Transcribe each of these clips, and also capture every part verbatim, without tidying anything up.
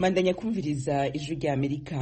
Mandanya kumviriza ijwi rya Amerika.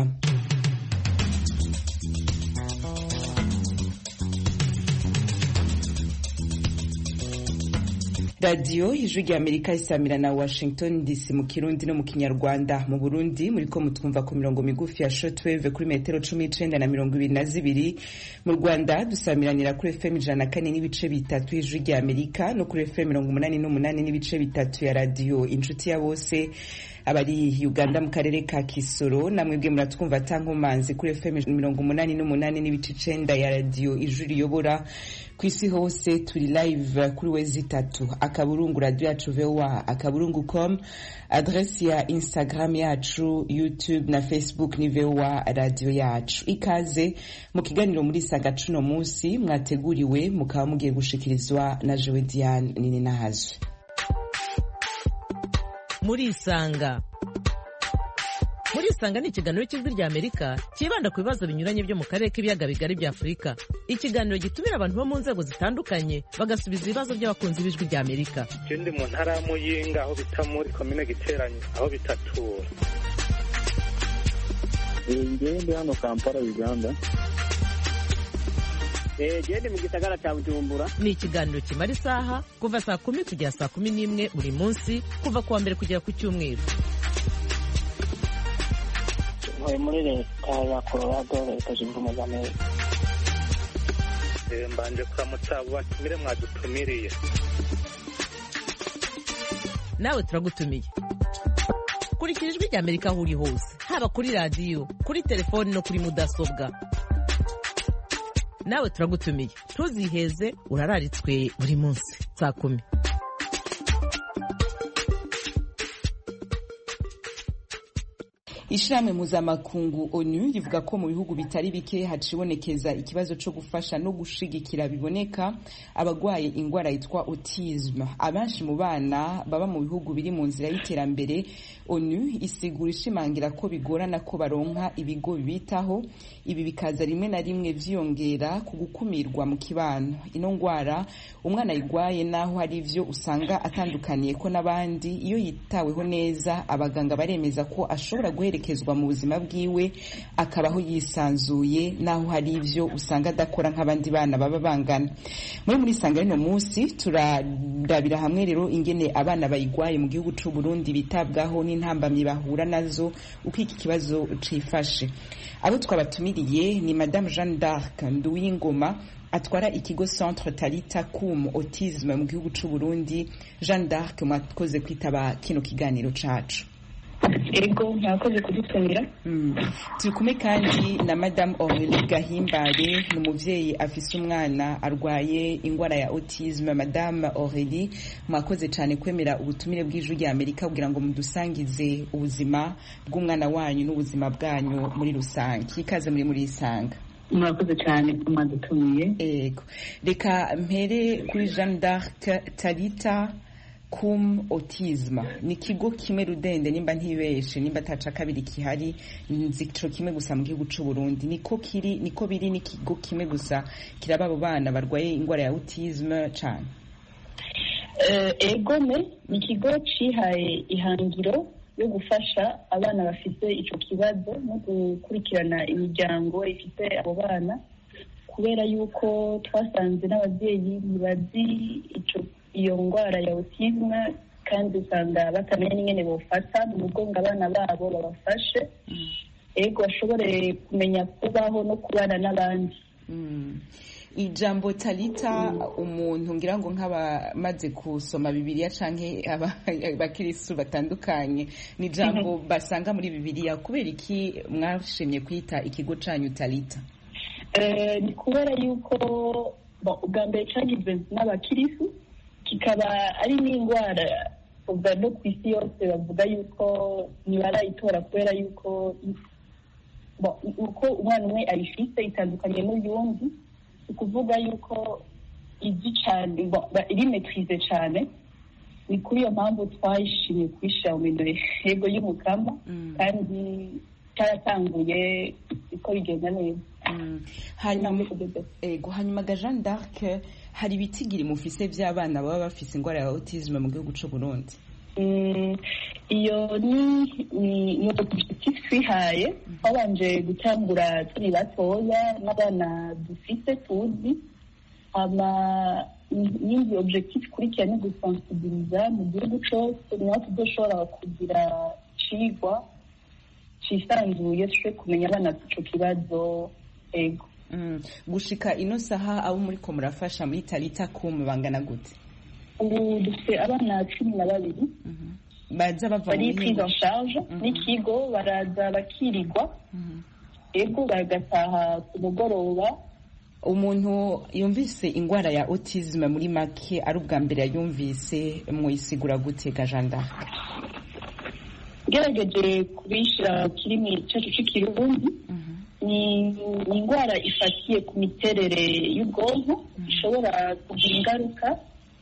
Radio ijwi rya Amerika isamira na Washington D C mu Kirundi no mu Kinyarwanda. Mu Burundi muriko mutwumva ku mirongo migufi ya shortwave kuri metero cumi n'icenda na mirongo ibiri na zibiri. Mu Rwanda dusamiranira kuri F M ijana na kane n'ibice bitatu ijwi rya Amerika no kuri F M mirongo umunani n'umunani n'ibice bitatu ya radio Inshuti ya Bose. Abari Uganda mu karere ka Kisoro namwebwe muratwumva tankomanzi kuri F M mirongo umunani n'umunani n'ibice icenda ya radio ijwi riyobora. Kwisi hose turi live kuri wezi tatu akaburungu radio yacu V O A akaburungu com, adresse ya Instagram yacu, YouTube na Facebook ni V O A radio yacu. Ikaze mu kiganiro muri Sanga cuno munsi mwateguriwe mukaba mugiye gushikirizwa na Jewe Diane nini nahazwe. Muri Isanga Muri Isanga ni ikiganiro cy'ijwi rya Amerika kibanda ku bibazo binyuranye byo mu karere k'ibiyaga bigari bya Afurika. Ikiganiro gitumira abantu bo mu nzego zitandukanye bagasubiza ibibazo by'abakunzi b'ijwi rya Amerika. Ndi mu ntara y'Amuyinga aho bita muri commune Giteranye aho bitatura. Ngende hano Kampala Uganda. Eh gende mu gisagara cya Bujumbura. Ni ikiganiro kimara isaha kuva saa kumi kugera saa kumi n'imwe buri munsi kuva kuwa mbere kugera ku cyumweru. Muri muri leta ya Colorado leta zunze ubumwe za Amerika. Eh mbanje kuramutsa batumire mwadutumiriye. Nawe turagutumiye. Kurikira ijwi rya Amerika aho uri hose, haba kuri radio, kuri telefone no kuri mudasobwa. Nawe turagutumiye. Tuziheze urararitswe buri munsi saa kumi. Ishirahamwe mpuzamakungu ONU rivuga ko mu bihugu bitari bike hacibonekeza ikibazo cyo gufasha no gushigikira biboneka abagwaye ingwara yitwa autisme. Abanshi mu bana baba mu bihugu biri mu nzira y'iterambere, ONU isigura ishimangira ko bigorana ko baronka ibigo bibitaho. Ibi bikaza rimwe na rimwe vyiyongera ku gukumirwa mu kibano. Ino ngwara umwana yigwaye naho hari ivyo usanga atandukaniye ko nabandi, iyo yitaweho neza abaganga baremeza ko ashobora guherekezwa mu buzima bwiwe akabaho yisanzuye naho hari ivyo usanga adakora nk'abandi bana baba bangana. Muri muri sanga rino munsi turarabira hamwe rero ingene abana bayigwaye mu gihugu c'u Burundi bitabwaho n'intambamye bahura nazo uko iki kibazo cifashe. Abo twabatumiriye ni Madame Jeanne d'Arc Nduwingoma atwara ikigo Centre Talita Kum Autisme mu gihugu c'u Burundi. Jeanne d'Arc mwakoze kwitaba kino kiganiro cacu. Ego ntakoze kudutumira. Mm. Turi kandi na Madame Aurélie Gahimbare n'umuvyeyi afise umwana arwaye ingwara ya autisme. Madame Aurélie mwakoze cyane kwemera ubutumire bw'ijwi rya Amerika kugira ngo mudusangize ubuzima bw'umwana wanyu n'ubuzima bwanyu muri rusange. Ikaze muri muri Isanga. Mwakoze cyane kumadutumiye. Ego reka mpere kuri Jeanne d'Arc. Talita Kum Autisme ni kigo kimwe rudende nimba ntibeshe nimba ataca kabiri kihari nzico kimwe gusa mu gihugu c'u Burundi. Niko kiri niko biri ni kigo kimwe gusa kiraba abo bana barwaye ingwara ya autisme cyane. Eh egome ni kigo cihaye ihangiro yo gufasha abana bafite ico kibazo no gukurikirana imiryango ifite abo bana, kubera yuko twasanze n'abavyeyi bazi ico iyo ngwara ya autisme kandi usanga batamenya n'ingene bofata mu mugongo abana babo babafashe ego bashobore kumenya kubaho no kubana n'abandi. Mm. Ijambo Talita umuntu ngira ngo nk'abamaze kusoma Bibiliya canke abakirisu batandukanye ni jambo basanga muri Bibiliya, kubera iki mwashimye kwita ikigo canyu Talita? Eh ni kubera yuko ubwa mbere cyagizwe n'abakirisu kikaba ari n'ingwara ubwa no ku isi yose bavuga yuko ntibarayitora kubera yuko uko umwana umwe ayifite itandukanye n'uyundi, ukuvuga yuko izi cyane iri maîtrise cyane. Ni kuri iyo mpamvu twayishimiye kwishira mu minwe y'umukama kandi cyaratanguye uko bigenda neza. Hanyuma ego hanyuma ga Jeanne d'Arc hari ibitigiri mufise by'abana baba bafise ingwara ya autisme mu gihugu c'u Burundi? iyo ni ni objectif twihaye twabanje gutangura turi batoya n'abana dufite tuzi ama n'indi objectif ikurikira ni gusensibiliza mu gihugu cyose niho tuzoshobora kugira icigwa cisanzuye tuje kumenya abana ico kibazo ego. Gushika ino saha abo muri ko murafasha muri Talita Kum bangana gute? Ubu dufite abana cumi na babiri baza bava bari prise en charge n'ikigo, baraza bakirirwa ego bagataha ku mugoroba. Umuntu yumvise ingwara ya autisme muri make ari ubwa mbere yumvise mwisigura gute ga Jeanne d'Arc? Gerageje kubishira mu kirimi cyacu cy'ikirundi, ni ingwara ifatiye ku miterere y'ubwonko ishobora kugira ingaruka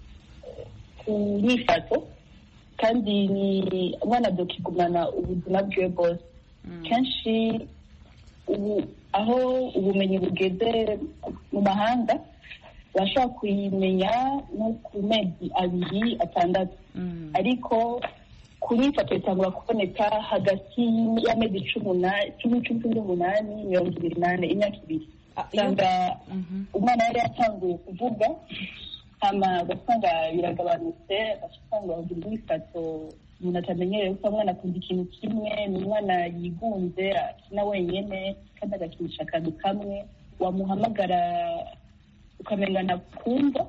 ku nyifato kandi ni umwana dokigumana ubuzima bwiwe bwose. Kenshi ubu aho ubumenyi bugeze mu mahanga bashobora kuyimenya no ku mezi abiri atandatu, ariko ku nyifato itangura kuboneka hagati y'amezi cumi cumi n'umunani mirongo ibiri n'ane imyaka ibiri. Usanga umwana yari yatanguye kuvuga hama ugasanga biragabanutse, ugasanga bagira imyifato umuntu atamenyereye, kuko umwana akunda ikintu kimwe, ni umwana yigunze akina wenyene kandi agakinisha akantu kamwe, wamuhamagara ukamenga ntakumva.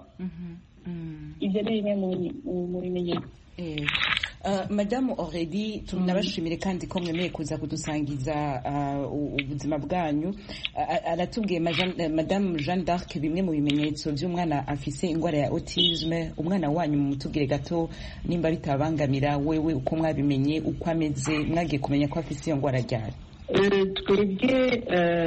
Ivyo ni bimwe mu bimenyetso. Uh, Madamu Aurélie tunabashimire kandi ko mwemeye kuza kudusangiza uh, ubuzima bwanyu. Uh, aratubwiye Madamu Jeanne d'Arc bimwe mu bimenyetso by'umwana afise ingwara ya autisme. Umwana wanyu mumutubwire gato nimba bitabangamira wewe uko mwabimenye, uko ameze, mwagiye kumenya ko afise iyo ngwara ryari? Twebwe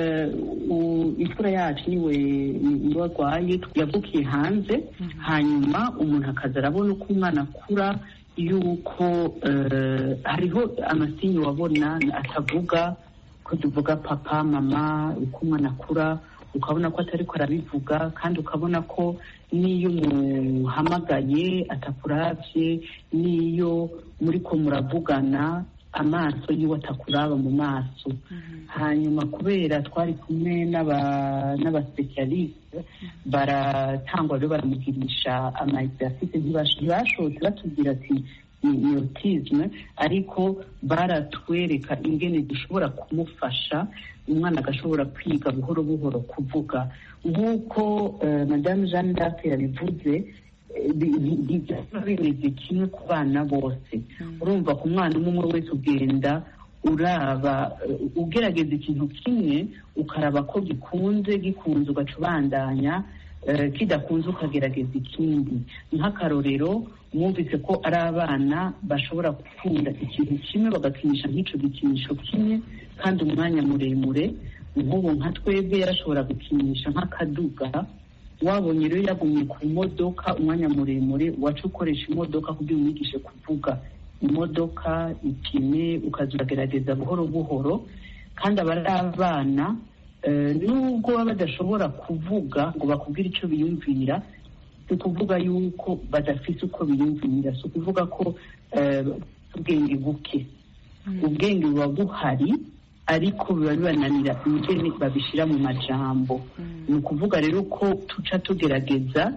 imfura yacu niwe niwe arwaye, yavukiye hanze, hanyuma umuntu akaza arabona uko umwana akura, yuko hariho amasinyi wabona atavuga, ko tuvuga papa mama, uko umwana akura ukabona ko atari ko arabivuga, kandi ukabona ko n'iyo umuhamagaye atakuravye, n'iyo muri ko muravugana amaso yiwe atakuraba mu maso. Hanyuma kubera twari kumwe n'abaspecialiste baratangwa rero baramugirisha ama exercice, ntibashobotse batubwira ati ni autisme, ariko baratwereka ingene dushobora kumufasha umwana agashobora kwiga buhoro buhoro kuvuga. Nk'uko Madame Jeanne d'Arc yabivuze, bimeze kimwe ku bana bose. Urumva ku mwana umwe wese ugenda uraba, ugerageza ikintu kimwe ukaraba ko gikunze gikunze ugaca ubandanya, kidakunze ukagerageza ikindi. Nk'akarorero mwumvise ko ari abana bashobora gukunda ikintu kimwe bagakinisha nk'ico gikinisho kimwe kandi umwanya muremure. Nk'ubu nka twebwe yarashobora gukinisha nk'akaduga, wabonye rero yagumye ku modoka umwanya muremure, waca ukoresha imodoka kugira umwigishe kuvuga imodoka ipine, ukaza uragerageza buhoro buhoro. Kandi aba ari abana nubwo baba badashobora kuvuga ngo bakubwire icyo biyumvira, si ukuvuga yuko badafise uko biyumvira, si ukuvuga ko ubwenge buke, ubwenge buba buhari, ariko biba bibananira ingene babishira mu majambo. Ni ukuvuga rero ko tuca tugerageza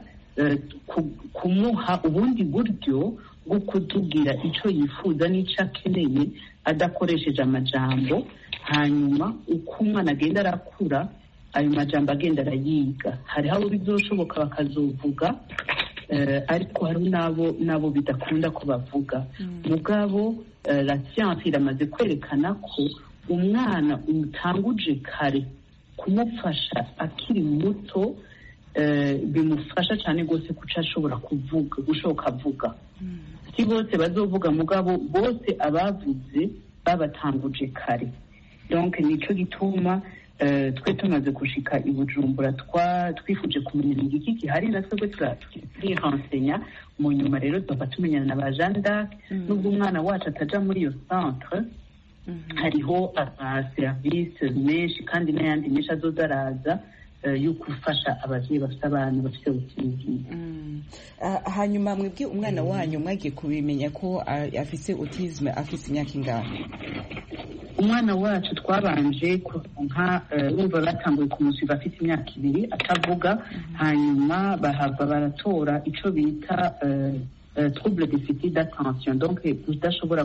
kumuha ubundi buryo bwo kutubwira icyo yifuza n'icyo akeneye adakoresheje amajambo, hanyuma uko umwana agenda arakura ayo majambo agenda arayiga. Hariho abo bizoshoboka bakazovuga, ariko hari n'abo n'abo bidakunda ko bavuga. Mugabo la science iramaze kwerekana ko umwana umutanguje kare kumufasha akiri muto bimufasha cyane rwose kuca ashobora kuvuga, gushoka avuga. Si bose bazovuga, mugabo bose abavuze babatanguje kare. Donc nico gituma twe tumaze gushika i Bujumbura twifuje kumenya iki gihari, natwe turihensenya mu nyuma. Rero tuba tumenyana na ba Jeanne d'Arc, nubwo umwana wacu ataja muri iyo centre, hariho amaserivisi menshi kandi n'ayandi menshi azoza araza yo gufasha abavyeyi bafite abantu bafite ubuzima. Uh, hanyuma mwebwe umwana wanyu mwagiye kubimenya ko uh, afise autisme afise imyaka ingahe? Umwana wacu twabanje kuronka urumva batanguye kumusiba afite imyaka ibiri atavuga, hanyuma bahava baratora ico bita trouble déficit d'attention, donc udashobora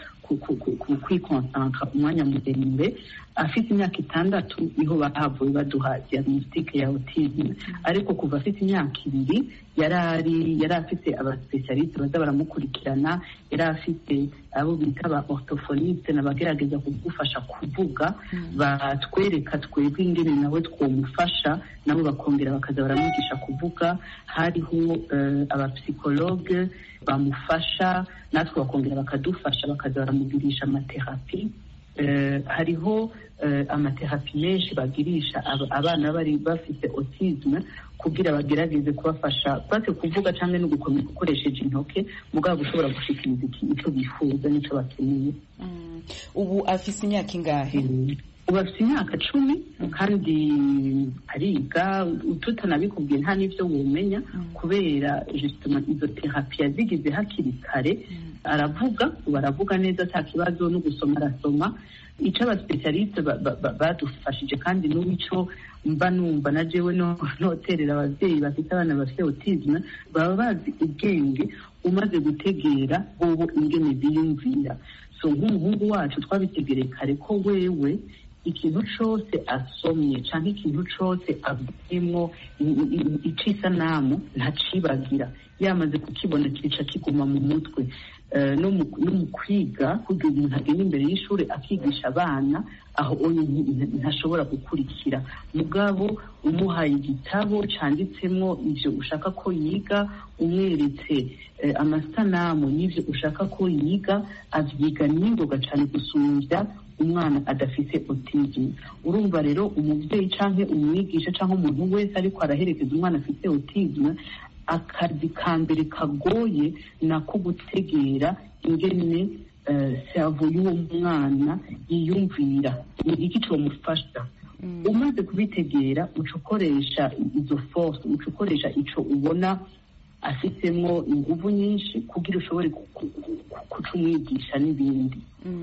kwikonsantra umwanya muremure. Afite imyaka itandatu niho bahavuye baduha diagnostic ya autisme, ariko kuva afite imyaka ibiri yarari yari afite abaspecialiste baza baramukurikirana, yari afite abo bita ba orthophoniste n'abagerageza kugufasha kuvuga, batwereka twebwe ingene nawe twomufasha, nabo bakongera bakaza baramwigisha kuvuga. Hariho abapsychologue bamufasha, natwe bakongera bakadufasha, bakaza baramugirisha amaterapi. Uh, hariho uh, amaterapi menshi bagirisha abana bari bafite autisme kugira bagerageze kubafasha bate kuvuga cyangwa no gukomeza gukoresheje intoke mugabo ushobora gushikiriza icyo bifuza n'icyo bakeneye. Mm. Ubu afise imyaka ingahe? Mm. Ubu afite imyaka cumi, kandi ariga tutanabikubwiye nta n'ibyo wumenya, kubera justement izo terapi yazigize hakiri kare. Aravuga, baravuga neza nta kibazo, no gusoma arasoma. Ico abaspecialiste badufashije kandi n'ubico mba numva na jewe no noterera abavyeyi bafite abana bafite autisme, baba bazi ubwenge umaze gutegera bobo ingene biyumvira. So nk'umuhungu wacu twabitegereye kare ko wewe ikintu cose asomye canke ikintu cose avuyemwo icisanamu ntacibagira, yamaze kukibona kica kiguma mu mutwe. Uh, no mu kwiga kugira umuntu agenda imbere y'ishuri akigisha abana aho oyo ntashobora gukurikira, mugabo umuhaye igitabo canditsemwo ivyo ushaka ko yiga, umweretse uh, amasanamu y'ivyo ushaka ko yiga, avyiga n'ingoga cane gusumvya umwana adafite autisme. Urumva rero umuvyeyi canke umwigisha canke umuntu wese ariko araherekeza umwana afite autisme, akazi ka mbere kagoye nako gutegera ingene cerveau y'uwo mwana yiyumvira, ni iki comufasha. Umaze kubitegera uca ukoresha izo force, uca ukoresha ico ubona afitemo inguvu nyinshi kugira ushobore kucumwigisha n'ibindi.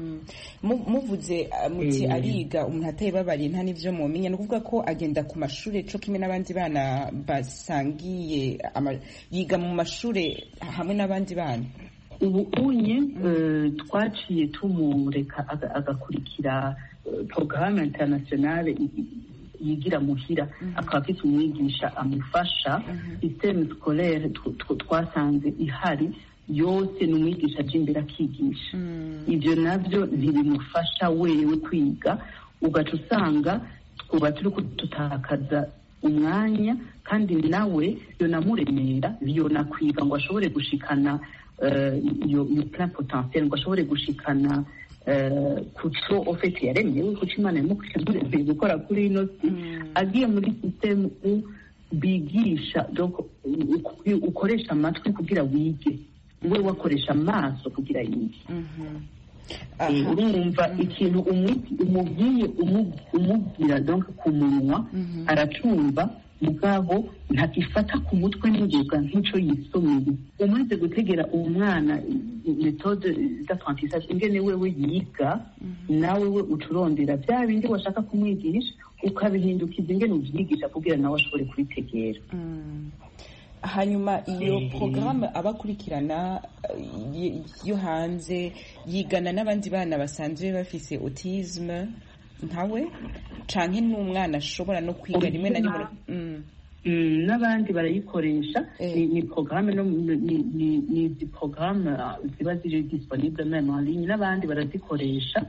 Muvuze muti ariga umuntu ateye babariye nta n'ivyo mumenya, nukuvuga ko agenda ku mashure co kimwe n'abandi bana basangiye yiga mu mashure hamwe n'abandi bana? Ubu unye twaciye tumureka agakurikira programme internationale yigira muhira, akaba afite umwigisha amufasha. Systeme scolaire twasanze ihari yose ni umwigisha aje imbere akigisha. Ibyo navyo ntibimufasha wewe kwiga, ugaca usanga twuba turi tutakaza umwanya, kandi nawe yonamuremera yonakwiga ngo ashobore gushikana iyo plein potentiel, ngo ashobore gushikana kuco ofete yaremewe, kuco Imana yamukuremeye gukora kuri ino si. Agiye muri systeme bigisha, donc ukoresha amatwi kugira wige, we wakoresha amaso kugira yige. Urumva ikintu umubwiye umubwira donc ku munwa aracumva, mugabo ntakifata ku mutwe n'ingoga nk'ico yisomeye. Umaze gutegera umwana méthode d'apprentissage ingene wewe yiga, nawe we ucurondera bya bindi washaka kumwigisha ukabihindukiza ingene uvyigisha kugira nawe ashobore kubitegera. Hanyuma iyo programme abakurikirana yo hanze yigana n'abandi bana basanzwe bafise autisme ntawe, canke n'umwana ashobora no kwiga rimwe na rimwe? N'abandi barayikoresha. Ni programme no ni di programme ziba ziri disponible même en ligne, n'abandi barazikoresha.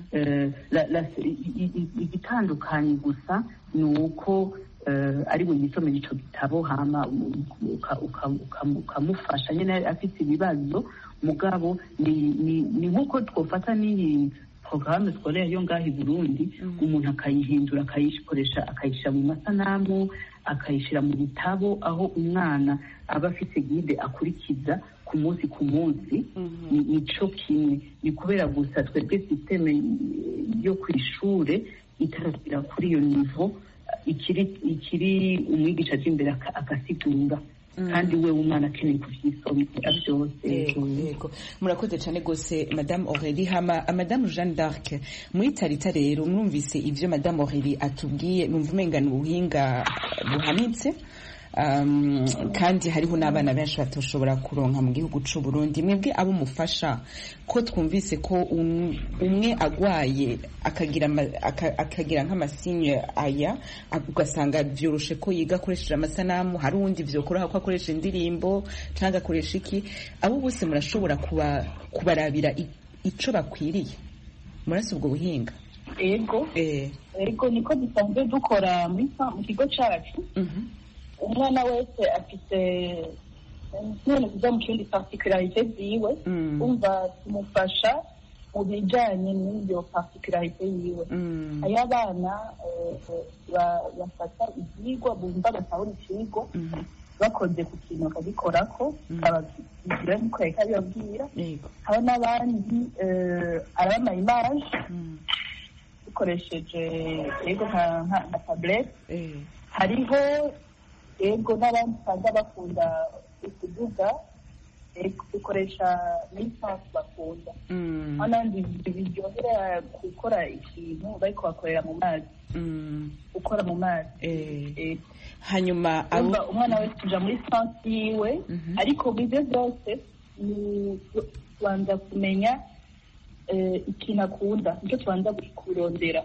Igitandukanye gusa ni uko ari we yisomera ico gitabo hama ukamufasha nyene afite ibibazo, mugabo ni nkuko twofata n'iyi programme scolaire yo ngaho i Burundi, umuntu akayihindura akayikoresha, akayishira mu masanamu, akayishira mu bitabo, aho umwana aba afite guide akurikiza ku munsi ku munsi. Nico kimwe, ni kubera gusa twebwe systeme yo kwishure itarasira kuri iyo niveau, ikiri ikiri umwigisha aje imbere akasigura. kandi we umwana akeneye kuvyisomera byose. Yego, murakoze cyane gose Madame Aurélie. Hama Madame Jeanne d'Arc, muri Tarita rero mwumvise ivyo Madame Aurélie atubwiye, numva umengana ubuhinga buhanitse. Um, kandi hariho n'abana benshi batoshobora kuronka mu gihugu c'u Burundi. Mwebwe abo mufasha ko twumvise ko um, umwe agwaye akagira akagira nk'amasinye aya ugasanga vyoroshe ko yiga akoresheje amasanamu, hari uwundi vyokoroha ko akoresha indirimbo cyangwa akoresha iki, abo bose murashobora kuba kubarabira ico bakwiriye murasi ubwo buhinga? Ego eh ego niko dusanzwe dukora mu kigo cacu. Mhm. Umwana wese afite none kuza mu kindi particularité ziwe, umva tumufasha mu bijanye n'iyo particularité yiwe. Aya abana bafata ivyigwa bumva batahura ikigo bakoze ku kintu bakagikorako abagira nikoreka bibabwira. Haba n'abandi araba image dukoresheje ego nka tablet. Hariho ego n'abandi usanga bakunda ukuvuga dukoresha lisansi bakunda. N'abandi biryohera gukora ikintu bariko bakorera mu mazi, gukora mu mazi. Hanyuma umwana wese tuja muri lisansi yiwe, ariko bivyo byose tubanza kumenya ikintu akunda, nicyo tubanza kurondera.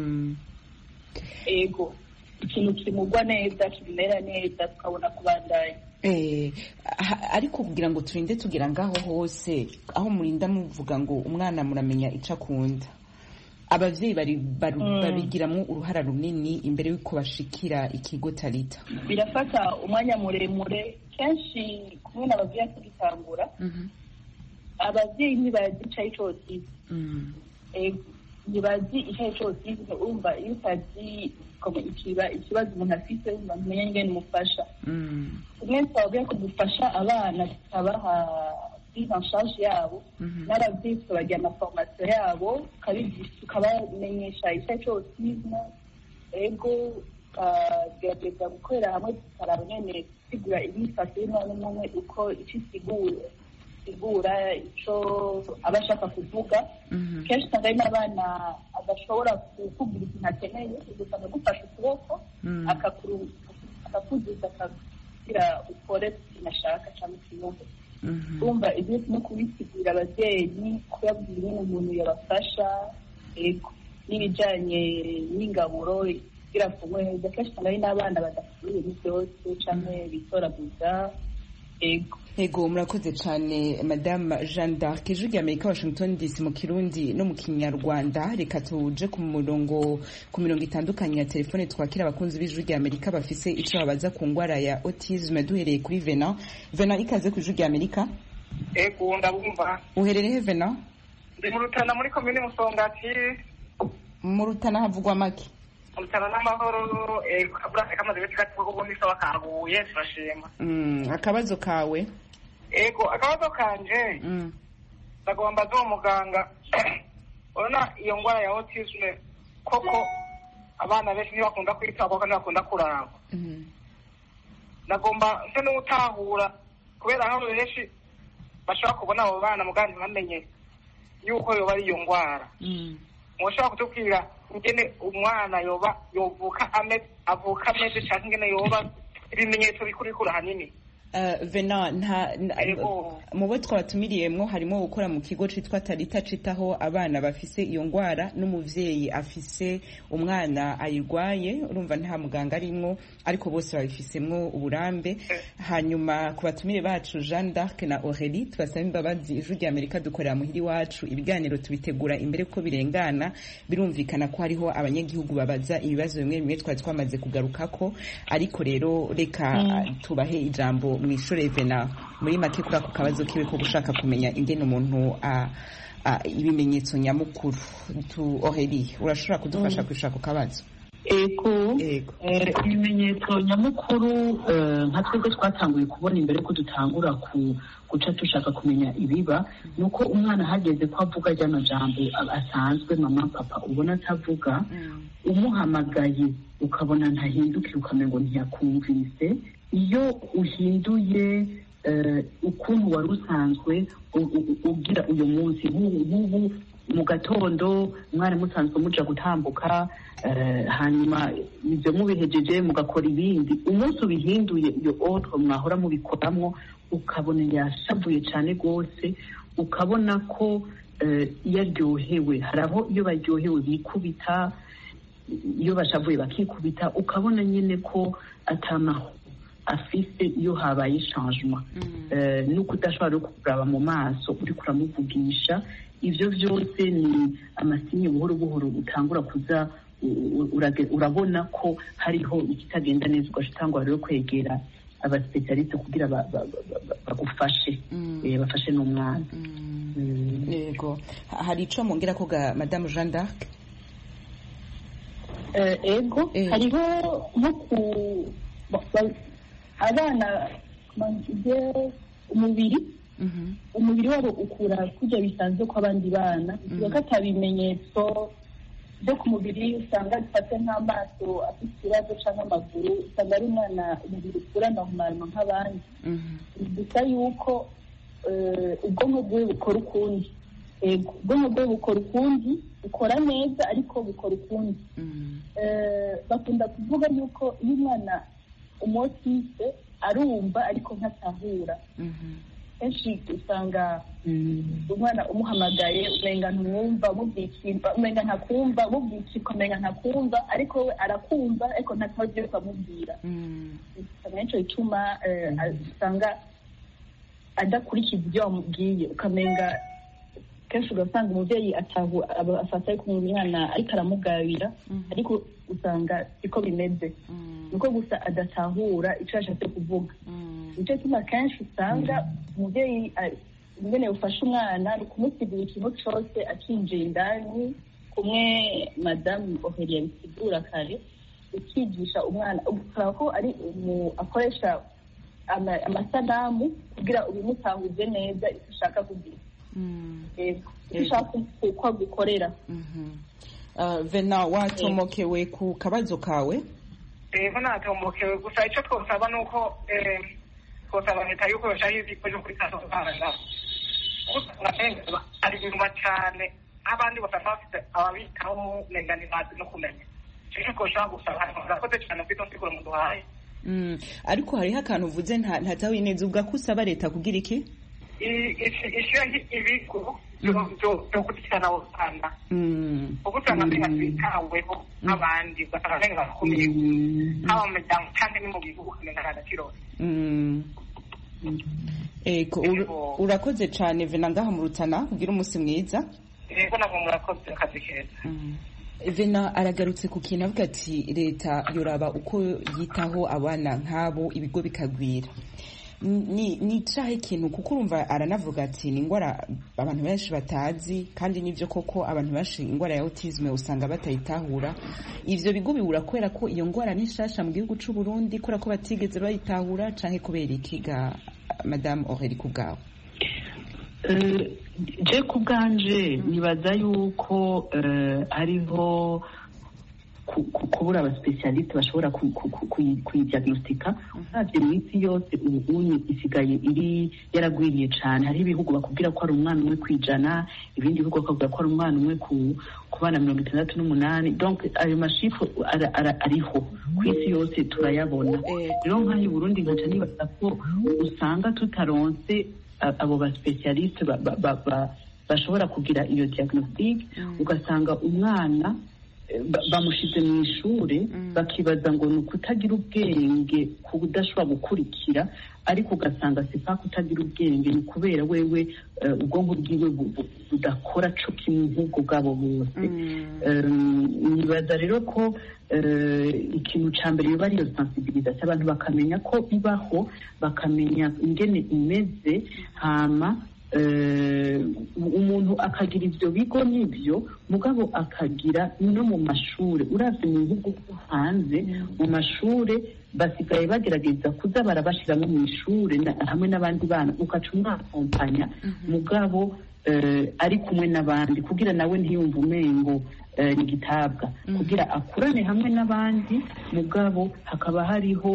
Ego ikintu kimugwa neza kimera neza tukabona kubandanya. Eh, ariko kugira ngo turinde tugira ngaho hose aho murinda muvuga ngo umwana muramenya ico akunda, abavyeyi bari babigiramo uruhara runini imbere yuko bashikira ikigo Tarita. Birafata umwanya muremure kenshi kumwe n'abavyeyi tugitangura. Abavyeyi ntibazi icayi cose. Ntibazi icayi cose, urumva iyo utazi ikiba ikibazo umuntu afite bamenye ingene umufasha. Umwe twabwiye ko dufasha abana tukabaha prise en charge yabo, n'abavyeyi tukabagira amaformation yabo, tukabamenyesha icayi cose. Ego tukagerageza gukorera hamwe tukaraba nyene gusigura imyifato y'umwana umwe uko ico isigura sigura ico aba ashaka kuvuga. Kenshi usanga ari n'abana adashobora kukubwira ikintu akeneye, ugasanga gufasha ukuboko akakuzuza akagira ukore ikintu ashaka cyangwa ikinyumva. Urumva ibyo no kubisigurira abavyeyi, kubabwira ingene umuntu yabafasha, n'ibijanye n'ingaburo kugira kumwe neza. Kenshi usanga ari n'abana badakuriye ibintu byose canke bitoraguza. Ego Ego murakoze cyane Madame Jeanne d'Arc. Ijwi ry'Amerika, Washington D C mu Kirundi no mu Kinyarwanda. Reka tuje ku murongo ku mirongo itandukanye ya telefone twakira abakunzi b'Ijwi ry'Amerika bafise ico babaza ku ngwara ya autisme. Duhereye kuri Vena. Vena, ikaze ku Ijwi ry'Amerika. Ego ndabumva. Uherereye he Vena? Ndi mu Rutana muri commune Musongati. Mu Rutana havugwa make? Mutana n'amahoro. Ego kabura kamaze beti kati ko ubundi sawa kaguye turashima. Mm, akabazo kawe? Ego akabazo kanje mm. Ndagomba zo muganga urabona iyo ngwara ya autisme koko abana benshi ntibakunda kwitaba kandi bakunda kuraraba. Mhm. Ndagomba nse no utahura kubera aho benshi bashaka kubona abo bana muganga bamenye yuko yoba ari iyo ngwara. Mhm. Mushaka kutubwira ingene umwana yoba yovuka ame avuka ameze cyangwa ingene yoba ibimenyetso bikurikura hanini. Uh, Vena, nta mubo twabatumiriyemwo harimo gukora mu kigo citwa Tarita citaho abana bafise iyo ngwara n'umuvyeyi afise umwana ayirwaye. Urumva nta muganga arimwo ariko bose babifisemwo uburambe. Hanyuma ku batumire bacu Jeanne d'Arc na Aurélie tubasaba imbabazi. Ijwi ry'Amerika dukorera muhiri wacu, ibiganiro tubitegura imbere ko birengana. Birumvikana ko hariho abanyagihugu babaza ibibazo bimwe bimwe twari twamaze kugarukako, ariko rero reka mm. tubahe ijambo mwishure Vena muri make kuri ako kabazo kiwe ko gushaka kumenya ingene umuntu ibimenyetso nyamukuru. Tu Aurélie, urashobora kudufasha mm. kwishaka kabazo? Ego ibimenyetso nyamukuru nka twebwe twatanguye kubona imbere ko dutangura ku guca dushaka kumenya ibiba, nuko umwana hageze ko avuga ry'amajambo asanzwe mama papa ubona atavuga, umuhamagaye ukabona ntahindukira ukamengo ntiyakumvise, iyo uhinduye ukuntu wari usanzwe ugira uyu munsi, nk'ubu mu gatondo mwari musanzwe muja gutambuka, hanyuma ibyo mubihejeje mugakora ibindi, umunsi ubihinduye iyo otwo mwahora mubikoramwo ukabona yashavuye cyane rwose, ukabona ko iyo aryohewe, hari aho iyo baryohewe bikubita, iyo bashavuye bakikubita, ukabona nyine ko atamaho afise iyo habaye changement, nuko udashobora no kuraba mu maso uri kuramuvugisha. Ivyo vyose ni amasinye buhoro buhoro utangura kuza urabona ko hariho ikitagenda neza, ugashitangura rero kwegera abaspecialiste kugira bagufashe bafashe n'umwana. Yego, hari ico mongera ko ga Madame Jeanne d'Arc? Ego, hariho nko ku abana manjye umubiri umubiri wabo ukura kujya bisanzwe ko abandi bana, bivuga ko atabimenyetso byo ku mubiri usanga bifate nk'amaso afite ikibazo cyangwa amaguru, usanga ari umwana umubiri ukura normal nk'abandi. Gusa yuko ubwonko bwe bukora ukundi, ego ubwonko bwe bukora ukundi, bukora neza ariko bukora ukundi. Bakunda kuvuga yuko iyo umwana umotise arumva ariko ntatahura, kenshi usanga umwana umuhamagaye umenga ntumwumva, mubwikirwa umenga ntakumva, mubwikirwa umenga ntakumva, ariko we arakumva ariko ntatazi yuko amubwira. Kenshi bituma usanga adakurikiza ibyo wamubwiye, ukamenga kenshi ugasanga umubyeyi afata ariko umwana ariko aramugabira, ariko usanga siko bimeze, nuko gusa adatahura icyo yashatse kuvuga. Nicyo gituma kenshi usanga umubyeyi ingene ufasha umwana ni ukumusigura ikintu cyose akinjiye indani, kumwe Madame Aurelia bisigura kare, ukigisha umwana ukora ko ari akoresha amasanamu kugira ubimutahuze neza icyo ushaka kugira, icyo ushaka ko gukorera. Vena, watomokewe ku kabazo kawe? Ego natomokewe, gusa icyo twosaba ni uko twosaba leta yuko yoshaho ibikoresho kuri kazo k'abana, kuko ari inyuma cyane, abandi bose bafite ababitaho uburenganzira no kumenya. Icyo twosaba gusaba, murakoze cyane kuri tonsi kure muduhaye. Ariko hariho akantu uvuze ntatahuye neza, ubwa ko usaba leta kugira iki? Ishyiraho ibigo byo gukurikirana abo bana, kuko usanga mbega bitaweho nk'abandi, ugasanga mbega bakomeye haba mu miryango cyangwa ni mu bihugu, ukamenya agaciro. Urakoze cyane Vena ngaha mu Rutana, kugira umunsi mwiza. Yego nabwo murakoze, akazi keza. Vena aragarutse ku kintu avuga ati leta yoraba uko yitaho abana nk'abo, ibigo bikagwira. Ni ni cyahe ikintu, kuko urumva aranavuga ati ni ingwara abantu benshi batazi, kandi nivyo koko abantu benshi ingwara ya autisme usanga batayitahura. Ivyo bigo biwura kwera ko iyo ngwara ni shasha mu gihugu c'u Burundi, kora ko batigeze bayitahura, canke kubera ikiga Madame Aurélie kubgawe? Je kubganje nibaza yuko hariho kubura abaspecialiste bashobora kuyidiagnostika. Uravye mu isi yose ubu isigaye iri yaragwiriye cyane, hari ibihugu bakubwira ko ari umwana umwe kwijana, ibindi bihugu bakubwira ko ari umwana umwe ku bana mirongo itandatu n'umunani. Donc ayo mashifu ariho ku isi yose turayabona. Rero nk'aho i Burundi nkaca nibaza ko usanga tutaronse abo baspecialiste bashobora kugira iyo diagnostic, ugasanga umwana bamushize mu ishure bakibaza ngo ni ukutagira ubwenge ku budashobora gukurikira, ariko ugasanga sipa kutagira ubwenge ni kubera wewe ubwonko bwiwe budakora co kimwe nk'ubwo bwabo bose. Nibaza rero ko ikintu ca mbere yoba ariyo sensibilisation, abantu bakamenya ko ibaho, bakamenya ingene imeze, hama umuntu akagira ivyo bigo n'ivyo mugabo akagira no mu mashure. Uravye mu bihugu hanze mu mashure basigaye bagerageza kuza barabashiramo mu ishure hamwe n'abandi bana, ukaca umwakompanya mugabo ari kumwe n'abandi kugira nawe ntiyumve umengo ni gitabwa, kugira akurane hamwe n'abandi mugabo hakaba hariho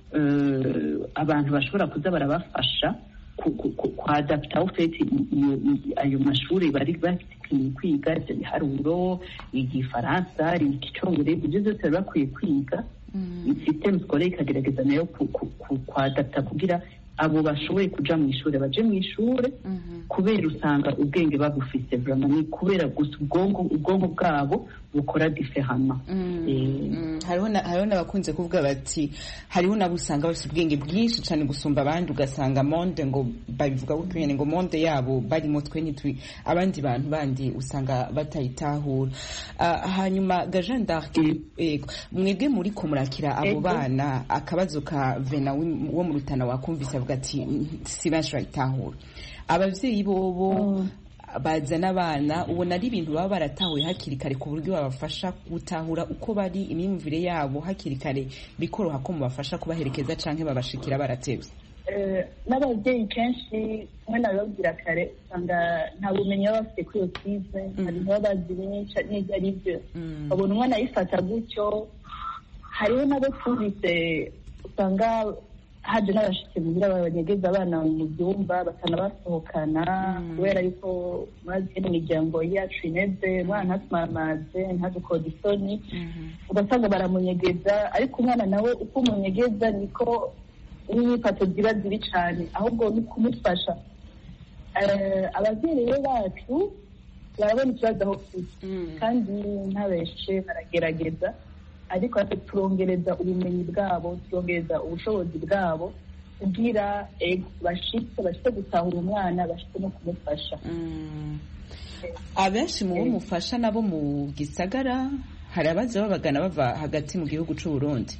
abantu bashobora kuza barabafasha kwadapta ufite ayo mashuri bari bakeneye kwiga ibyo biharuro igifaransa icyongereza ibyo byose bari bakwiye kwiga system scolaire ikagerageza nayo kwadapta kugira abo bashoboye kuja mu ishuri baje mu ishuri kubera usanga ubwenge babufise vraiment ni kubera gusa ubwongo ubwongo bwabo bukora différemment. hariho hariho n'abakunze kuvuga bati hariho nabo usanga bafite ubwenge bwinshi cyane gusumba abandi ugasanga monde ngo babivuga gutyo nyene ngo monde yabo bari mutwe nitwi abandi bantu bandi usanga batayitahura. Hanyuma Jeanne d'Arc mwebwe muri ko murakira abo bana akabazo ka Vena wo mu Rutana wakumvise avuga ati si benshi bayitahura abavyeyi bobo bazana abana ubona ari ibintu baba baratahuye hakiri kare ku buryo babafasha gutahura uko bari imyumvire yabo hakiri kare bikoroha ko mubafasha kubaherekeza canke babashikira baratevye. N'ababyeyi kenshi mwe nababwira kare usanga nta bumenyi baba bafite kuri autisme hari baba bazi n'ibyo ari byo babona umwana ayifata gutyo. Hariho n'abo twumvise usanga haje n'abashitsi mugira babanyegeza abana mu byumba batanabasohokana kubera yuko maze n'imiryango yacu ineze umwana ntatumamaze ntadukode isoni ugasanga baramunyegeza ariko umwana nawe uko umunyegeza niko n'imyifato ziba ziri cyane ahubwo ni kumufasha. Ababyeyi bacu barabona ikibazo aho kiri kandi ntabeshe baragerageza ariko turongereza ubumenyi bwabo turongereza ubushobozi bwabo kugira bashitse bashitse gutahura umwana bashitse no kumufasha. Abenshi mu bamufasha nabo mu gisagara hari abaza babagana bava hagati mu gihugu c'u Burundi.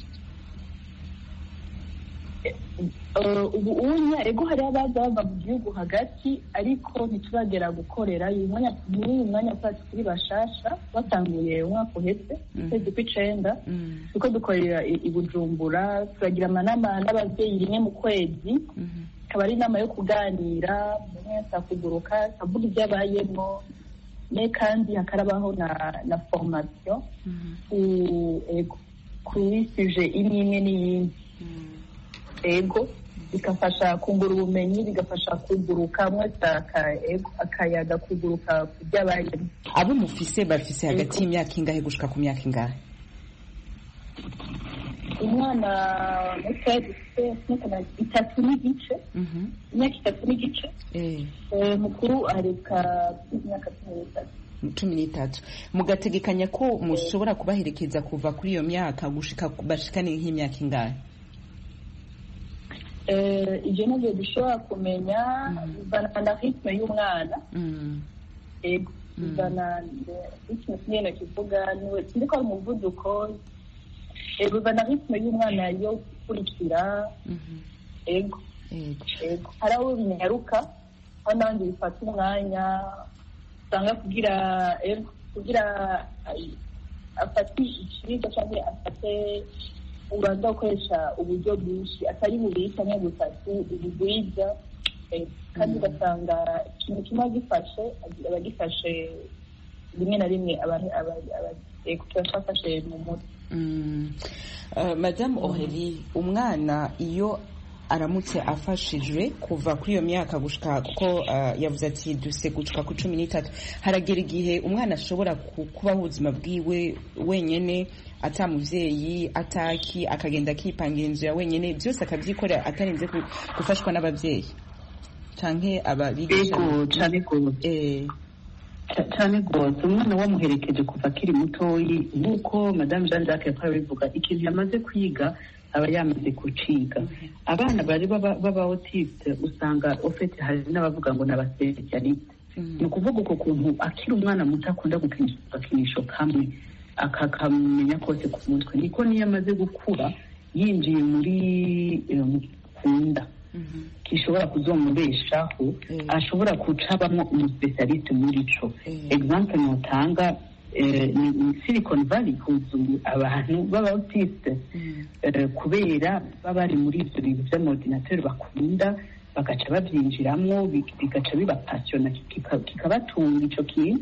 ubu unya ego hari abaza bava mu gihugu hagati ariko ntituragera gukorera uyu mwanya muri uyu mwanya twacu turi bashasha batanguye umwaka uhetse ukwezi kw'icenda kuko dukorera i Bujumbura turagira amanama n'abavyeyi rimwe mu kwezi akaba ari inama yo kuganira umwe atakuguruka akavuga ibyo abayemo ne kandi hakarabaho na na formation kuri sujet imwe imwe n'iyindi ego bigafasha kungura ubumenyi bigafasha kuguruka mwese akayaga kuguruka ku by'abayemo. Abo mufise bafise hagati y'imyaka ingahe gushika ku myaka ingahe? Umwana muto dufite itatu n'igice imyaka itatu n'igice mukuru areka imyaka cumi n'itatu cumi n'itatu. Mugategekanya ko mushobora kubaherekeza kuva kuri iyo myaka gushika bashikane nk'imyaka ingahe? ibyo nabyo dushobora kumenya bivana na ritme y'umwana ego bivana ritme nyene kivuga niwe sindi ko ari umuvuduko ego bivana ritme y'umwana yo gukurikira ego ego hari aho binyaruka aho n'abandi bifata umwanya usanga kugira ego kugira afate ikiribwa cyangwa afate ubanza gukoresha uburyo bwinshi atari bubiri cyangwa butatu ubugwiza kandi ugasanga ikintu kimwe agifashe aba gifashe rimwe na rimwe abafashe mu mutwe. Madame Aurélie umwana iyo aramutse afashijwe kuva kuri iyo myaka gushika kuko yavuze ati duse gushika ku cumi n'itatu haragera igihe umwana ashobora kubaho ubuzima bwiwe wenyene ata muvyeyi ataki akagenda akipangira inzu ya wenyene byose akabyikorera atarinze gufashwa n'abavyeyi canke ababigisha. Ego cane gose cyane gose umwana wamuherekeje kuva akiri mutoyi nk'uko Madame Jeanne d'Arc yabivuga ikintu yamaze kwiga aba yamaze kuciga. Abana bari baba autiste usanga ofete hari n'abavuga ngo n'abasepecialiste ni ukuvuga uko kuntu akiri umwana muto akunda gukinisha agakinisho kamwe akakamenya kose ku mutwe niko niyo amaze gukura yinjiye muri mukunda kishobora kuzomubeshaho ashobora kucabamo umuspecialiste muri co. Example notanga ni Silicon Valley huzuye abantu baba autiste kubera baba bari muri ibyo bintu by'amordinateur bakunda bagaca babyinjiramo bigaca bibapasiona kikabatunga ico kintu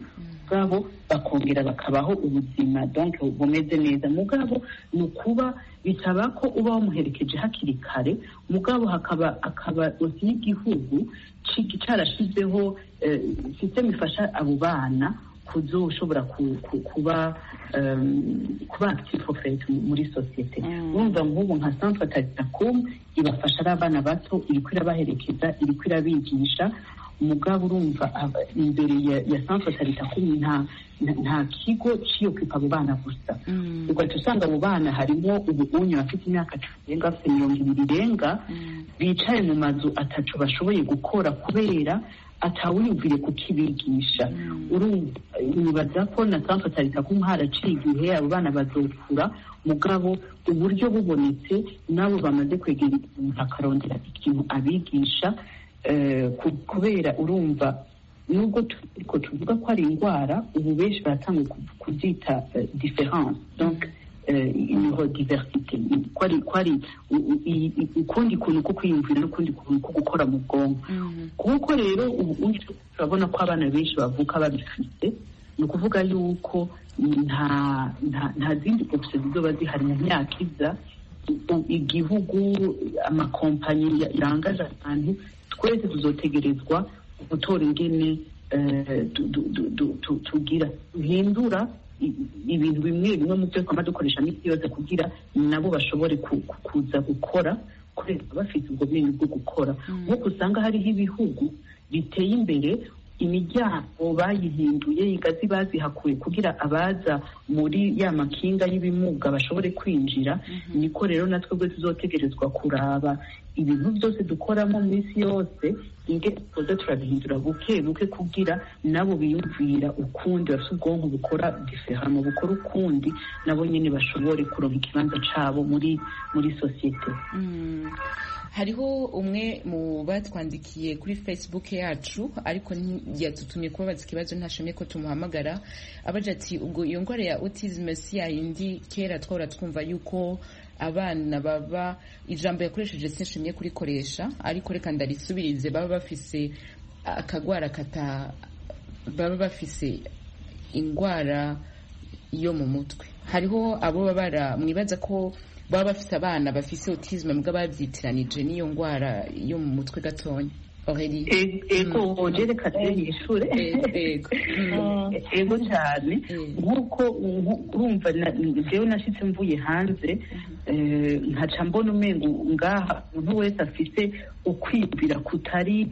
mugabo bakongera bakabaho ubuzima donc bumeze neza. Mugabo ni ukuba bisaba ko uba wamuherekeje hakiri kare, mugabo hakaba akaba osi y'igihugu carashizeho systeme ifasha abo bana kuzoshobora kuba kuba active fait muri societe. Urumva nk'ubu nka centre Takum ibafasha ari abana bato, iriko irabaherekeza, iriko irabigisha. Mugabo urumva imbere ya centre Takum nta nta kigo ciyokipa abo bana gusa. Ugaca usanga abo bana harimo ubunye bafite imyaka irenga afite mirongo ibiri irenga, bicaye mu mazu atacu bashoboye gukora kubera atawiyumvire kukibigisha. Urumva nibaza ko na centre Takum haraciye igihe abo bana bazokura, mugabo uburyo bubonetse nabo bamaze kwegera umuntu akarondera ikintu abigisha. Kubera urumva nubwo turiko tuvuga ko ari indwara, ubu benshi baratanga kubyita difference, donc neurodiversité, kwari kwari ukundi kuntu ko kwiyumvira n'ukundi kuntu ko gukora mu bwonko. Kuko rero ubu turabona ko abana benshi bavuka babifite, ni ukuvuga yuko nta nta zindi option zizoba zihari mu myaka iza. Igihugu, amakompanyi yarangaje abantu, twese tuzotegerezwa gutora ingene tugira duhindura ibintu bimwe bimwe mu byo twama dukoresha misi yose kugira nabo bashobore kuza gukora kubera bafite ubwo bwenge bwo gukora. Nk'uko usanga hariho ibihugu biteye imbere, imiryango bayihinduye, ingazi bazihakuye kugira abaza muri ya makinga y'ibimuga bashobore kwinjira. Niko rero natwe bwe tuzotegerezwa kuraba ibintu byose dukoramo minsi yose inge tuza turabihindura buke buke kugira nabo biyumvira ukundi, bafite ubwonko bukora diferamo, bukora ukundi, nabo nyine bashobore kuronka ikibanza cabo muri muri societe. Mm. Hariho umwe mu batwandikiye kuri Facebook yacu ariko yatutumye kubabaza ikibazo ntashimye ko tumuhamagara, abaje ati ubwo iyo ngwara ya autism si yindi kera twora twumva yuko abana baba, ijambo yakoresheje sinshimye kurikoresha ariko reka ndarisubirize, baba bafise akagwara kata baba bafise ingwara yo mu mutwe. Hariho abo babara mwibaza ko baba bafite abana bafise autisme mbwa bavyitiranije niyo ngwara yo mu mutwe gatonya. Aurélie ego jere kateri ishure ego ego cyane nkuko urumva jewe nashitse mvuye hanze nkaca mbona umengo ngaha umuntu wese afise ukwibira kutari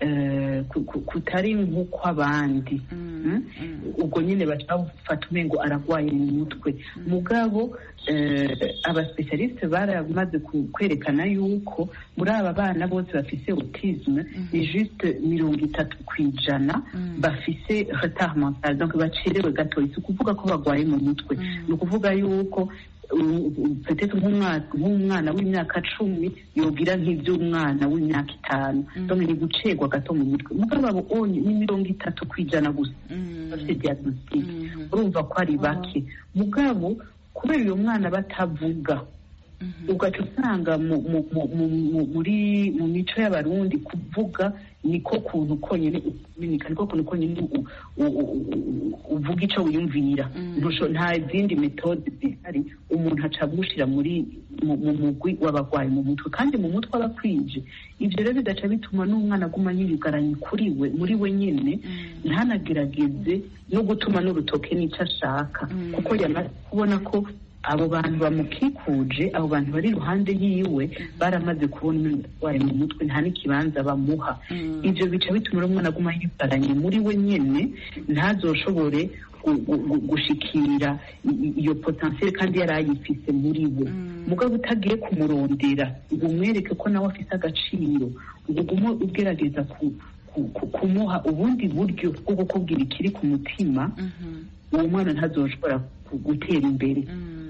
kutari nk'uko abandi. Ubwo nyine bafata umengo aragwaye mu mutwe. Mugabo abaspecialiste baramaze kwerekana yuko muri aba bana bose bafise autisme ni juste mirongo itatu kwijana bafise retard mental, donc bacerewe gatoyi, si ukuvuga ko bagwaye mu mutwe, ni ukuvuga yuko peut-être nk'umwana w'imyaka cumi yogira nk'ivy'umwana w'imyaka itanu, donc ni gucegwa gato mu mutwe. Mugabo abo onye ni mirongo itatu kwijana gusa bafite diagnostic. Urumva ko ari bake. Mugabo kubera uyo mwana batavuga, ugaca usanga muri mu mico y'abarundi kuvuga niko kuntu konyene umenyekana, niko kuntu konyene uvuga ico wiyumvira. Nta zindi metode zihari, umuntu aca gushira muri mu mugwi w'abagwayi mu mutwe, kandi mu mutwe aba kwije. Ivyo rero bigaca bituma n'umwana aguma yiyugaranye kuri we muri we nyene, ntanagerageze no gutuma n'urutoke n'ico ashaka, kuko yamaze kubona ko abo bantu bamukikuje, abo bantu bari iruhande yiwe baramaze kubona umurwayi mu mutwe, nta n'ikibanza bamuha. Ivyo bica bituma umwana aguma yibaranye muri we nyene, ntazoshobore gushikira iyo potentiel kandi yari ayifise muri we. Mugabo utagiye kumurondera ngo umwereke ko nawe afise agaciro, ngo ugume ugerageza kumuha ubundi buryo bwo gukubwira ikiri ku mutima, uwo mwana ntazoshobora gutera imbere.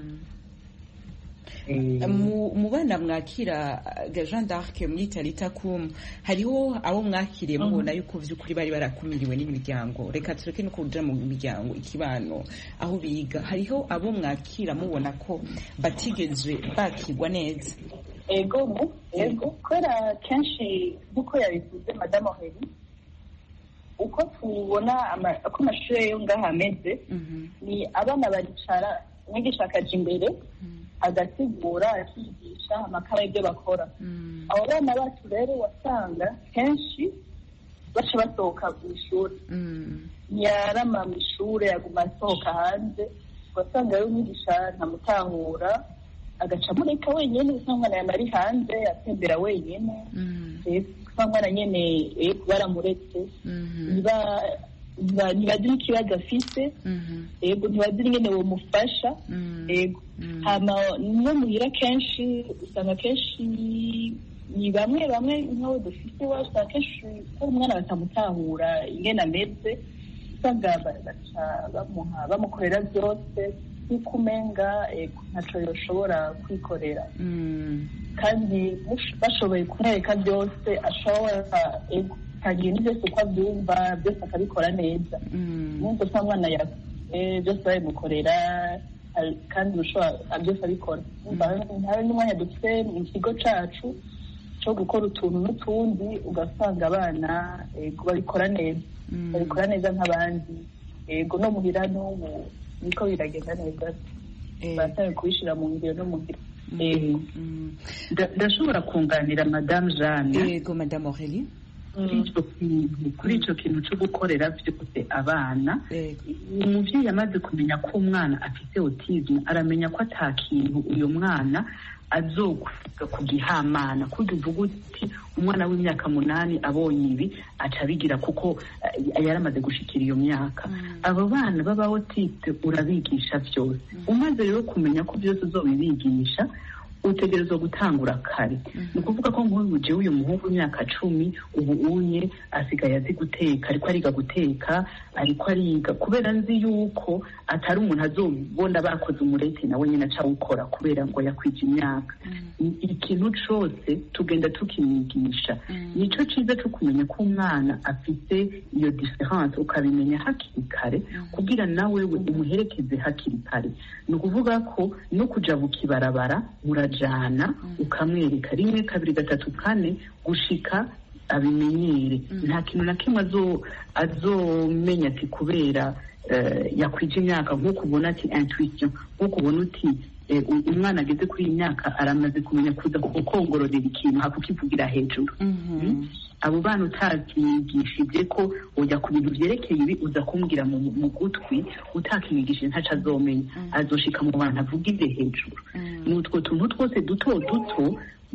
Mu bana mwakira Jean d'Arc muri Takum, hariho abo mwakiriye mubona yuko vy'ukuri bari barakumiriwe n'imiryango, reka tureke no kuja mu miryango ikibano aho biga, hariho abo mwakira mubona ko batigezwe bakigwa neza? Ego mu ego kubera kenshi nkuko yabivuze Madame Aurélie, uko tubona uko amashuri yo ngaha ameze ni abana baricara umwigisha akaja imbere agasigura akigisha amakara y'ibyo bakora abo bana bacu rero wasanga kenshi baca basohoka mu ishuri ntiyarama mu ishuri aguma asohoka hanze ugasanga rero umwigisha ntamutahura agaca amureka wenyine usanga umwana yamara ari hanze atembera wenyine usanga umwana nyene baramuretse ntibazi n'ikibazo afise yego ntibazi ingene bomufasha yego hama no muhira kenshi usanga kenshi ni bamwe bamwe nk'abo dufise iwacu usanga kenshi ko umwana batamutahura ingene ameze usanga baca bamuha bamukorera byose nk'uko umenga ntaco yoshobora kwikorera kandi bashoboye kumwereka byose ashobora kagiye ni byose uko abyumva byose akabikora neza n'ubwo usanga umwana byose babimukorera kandi ushobora byose abikora hari n'umwanya dufite mu kigo cacu cyo gukora utuntu n'utundi ugasanga abana babikora neza babikora neza nk'abandi yego no muhira n'ubu niko biragenda neza bataye kubishira mu ngiro no muhira ndashobora kunganira Madame Jeanne yego Madame Aurélie kuri icyo kintu cyo gukorera byose abana umubyeyi amaze kumenya ko umwana afite autisme aramenya ko ata kintu uyu mwana azokwiga ku gihamana kuko uvuga uti umwana w'imyaka munani abonye ibi aca abigira kuko yaramaze gushikira iyo myaka abo bana baba autiste urabigisha byose umaze rero kumenya ko byose uzobibigisha utegerezwa gutangura kare ni ukuvuga ko nk'ubu jewe uyu muhungu w'imyaka cumi ubu unye asigaye azi guteka ariko ariga guteka ariko ariga kubera nzi yuko atari umuntu azobona bakoze umurete nawe nyine aca awukora kubera ngo yakwije imyaka ikintu cose tugenda tukimwigisha nico ciza cyo kumenya ko umwana afite iyo difference ukabimenya hakiri kare kugira nawe we umuherekeze hakiri kare ni ukuvuga ko no kuja bukibarabara jana ukamwereka rimwe kabiri gatatu kane gushika abimenyere nta kintu na kimwe azomenya ati kubera yakwije imyaka nk'uko ubona ati intuition nk'uko ubona uti umwana ageze kuri iyi myaka aramaze kumenya kuza kukongororera ikintu hakukivugira hejuru abo bana utakigishije ko ujya ku bintu byerekeye ibi uza kumbwira mu gutwi utakimwigishije ntaco azomenya azoshika mu bantu avugire hejuru n'utwo tuntu twose duto duto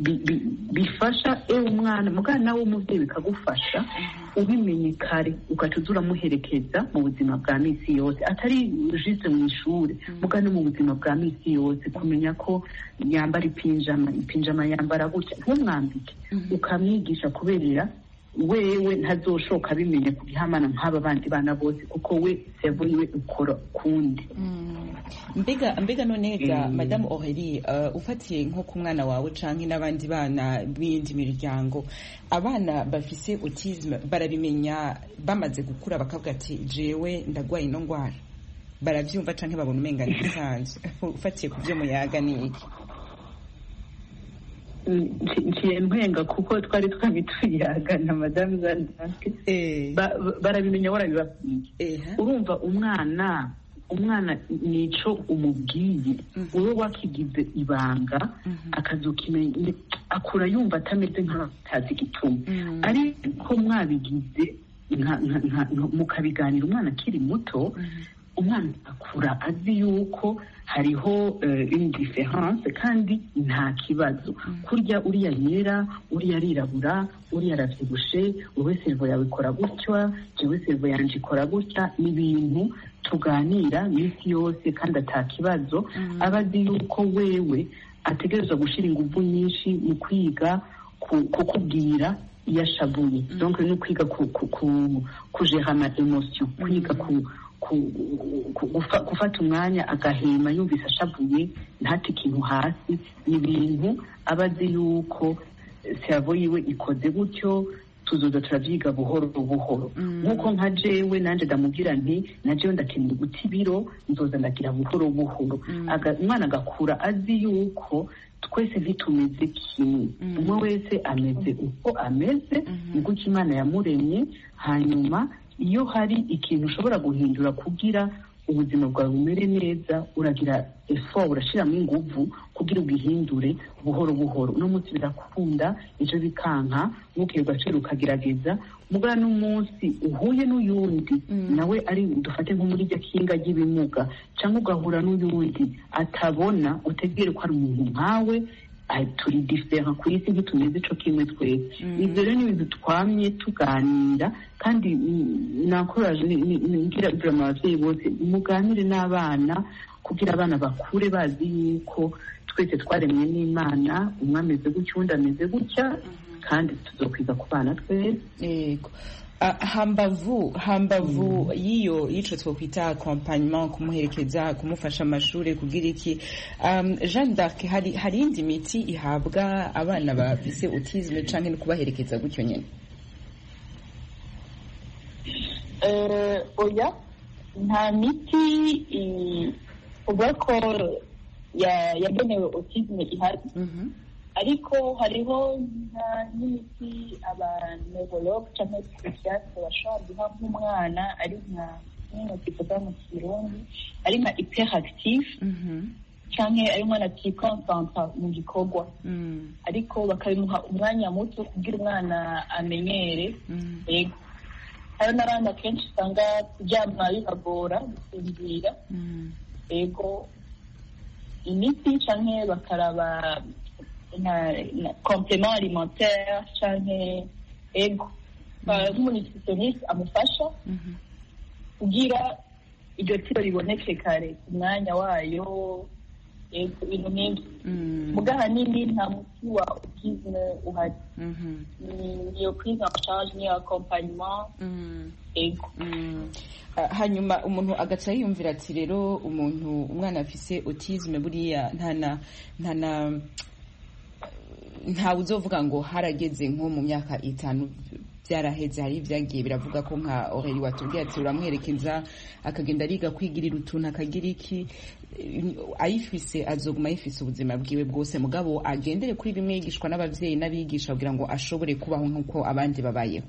bifasha ewe umwana mugana nawe umuvyeyi bikagufasha ubimenye kare ugaca uza uramuherekeza mu buzima bwa misi yose atari juste mu ishuri mugana mu buzima bwa misi yose kumenya ko yambara ipinjama ipinjama yambara gutya ntumwambike ukamwigisha kuberera wewe ntazoshoka abimenye ku gihamana nk'aba bandi bana bose kuko we servo yiwe ukora kundi mbega mbega nonega Madame Aurélie uh, ufatiye nko ku mwana wawe canke n'abandi bana b'indi miryango abana bafise autisme barabimenya bamaze gukura bakavuga ati jewe ndagwaye ino ngwara baravyumva canke babona umenga ni bisanzwe ufatiye ku vyo muyaga ni iki nciye mpwenga kuko twari twabituyaga na Madame Jeanne barabimenya warabibabwiye urumva umwana umwana nico umubwiye wowe wakigize ibanga akazokimenya akura yumva atameze nk'atazi igituma ariko mwabigize mukabiganira umwana akiri muto umwana akura azi yuko hariho une différence kandi nta kibazo kurya uriya yera uriya arirabura uriya aravyibushe wowe servo yawe ikora gutya jewe servo yanje ikora gutya n'ibintu tuganira misi yose kandi ata kibazo aba azi yuko wewe ategerezwa gushira inguvu nyinshi mu kwiga kukubwira iyo ashavuye donc no kwiga kugera ama emotion kwiga gufata umwanya agahema yumvise ashavuye ntati ikintu hasi n'ibintu aba azi yuko servo yiwe ikoze gutyo tuzoza turavyiga buhoro buhoro nk'uko nka jewe nanje ndamubwira nti na jewe ndakeneye guta ibiro nzoza ndagira buhoro buhoro umwana agakura azi yuko twese ntitumeze kimwe umwe wese ameze uko ameze ni gutyo Imana yamuremye hanyuma iyo hari ikintu ushobora guhindura kugira ubuzima bwawe bumere neza, uragira effort, urashiramo inguvu kugira ubihindure buhoro buhoro. Uno munsi birakunda, ejo bikanka, bukeye ugacira ukagerageza, mugana n'umunsi uhuye n'uyundi mm. nawe ari dufate nko muri rya kinga ry'ibimuga, cyangwa ugahura n'uyundi atabona, utegere ko ari umuntu nkawe, turi diferent ku isi ntitumeze ico kimwe twese. Ivyo rero ni ibintu twamye tuganira, kandi nakoraje ngira drama abavyeyi bose muganire n'abana kugira abana bakure bazi yuko twese twaremwe n'Imana, umwe ameze gutya undi ameze gutya, kandi tuzokwiga ku bana twese. Yego. Uh, hambavu hambavu yiyo yico twokwita accompagnement, kumuherekeza, kumufasha amashuri, kugira iki, um, Jeanne d'Arc, hari hari indi miti ihabwa abana bafise autisme canke no kubaherekeza gutyo nyene? Eh, uh, oya, nta miti uvuga ko yagenewe autisme ihari. Mhm. Ariko hariho n'imiti abaneurologue cyangwa psychiatre bashobora guha nk'umwana ari nka nyine kivuga mu Kirundi ari nka hyperactive cyangwa ari umwana atikonsantra mu gikorwa, ariko bakabimuha umwanya muto kugira umwana amenyere. Yego, hari n'abandi akenshi usanga kuryama bibagora gusinzira. Yego, imiti cyangwa bakaraba na complément alimentaire canke ego nk'umunutritioniste amufasha kugira iryo tiro riboneke kare ku mwanya wayo. Ego, ibintu nk'ibyo muga hanini nta muti wa autisme uhari, niyo prise en charge, niyo accompagnement. Ego. Hanyuma umuntu agaca yiyumvira ati rero umuntu umwana afise autisme buriya ntana ntana ntawe uzovuga ngo harageze nko mu myaka itanu byaraheze. Hari ibyagiye biravuga ko nka Aurélie watubwiye ati uramwerekeza akagenda ariga kwigirira utuntu akagira iki, ayifise azoguma ayifise ubuzima bwiwe bwose, mugabo agendere kuri bimwe yigishwa n'abavyeyi n'abigisha kugira ngo ashobore kubaho nk'uko abandi babayeho.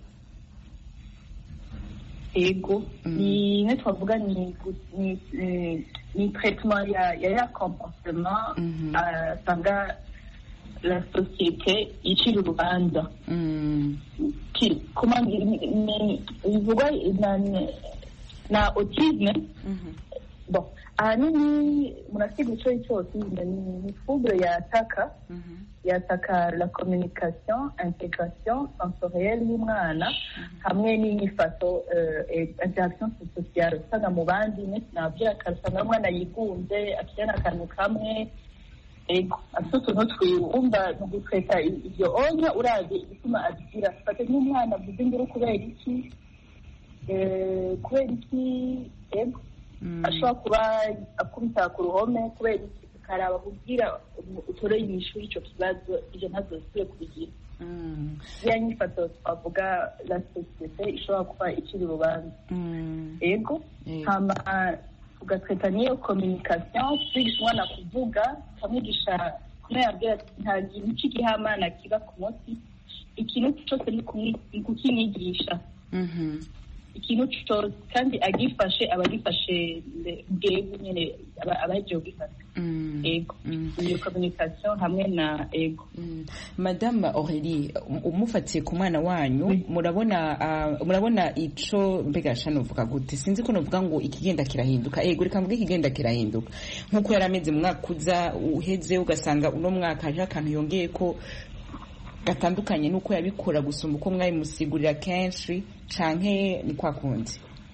Ego, ni nka twavuga ni ni traitement ya ya comportement asanga la société icira urubanza. Comment bivugwa na autisme. Bon, ahanini murasiga ico cyose ni trouble yataka yataka la communication, intégration sensorielle y'umwana hamwe n'inyifato, interaction sociale. Usanga mu bandi nabyo akarusanga umwana yigunze akijana akantu kamwe. Ego, afite utuntu twiyumva mu gutweka ibyo onya urazi igituma abigira. Fate nk'umwana avuze induru kubera iki, kubera iki. Ego, ashobora kuba akubita ku ruhome kubera iki, ukaraba kugira utoreye mw'ishuri icyo kibazo, ibyo ntazosubire kubigira. Ya nyifato twavuga la société ishobora kuba ikiri urubanza. Ego, hama ugatweta niyo communication, twigisha umwana kuvuga, ukamwigisha kumwabwira ati nta kintu cy'igihamana kiba ku munsi, ikintu cyose ni kukimwigisha. Ikintu cyose kandi agifashe abagifashe bwego nyine abaje gufata. Ego, iyo communication hamwe na ego. Madame Aurélie, umufatiye ku mwana wanyu, murabona murabona ico mbega shano uvuga gute? Sinzi ko novuga ngo ikigenda kirahinduka. Ego, reka mvuge ikigenda kirahinduka nkuko yarameze mu mwaka uza uheze, ugasanga uno mwaka hari akantu yongeye ko gatandukanye nuko yabikora gusumba uko mwabimusigurira kenshi, canke ni kwa kundi?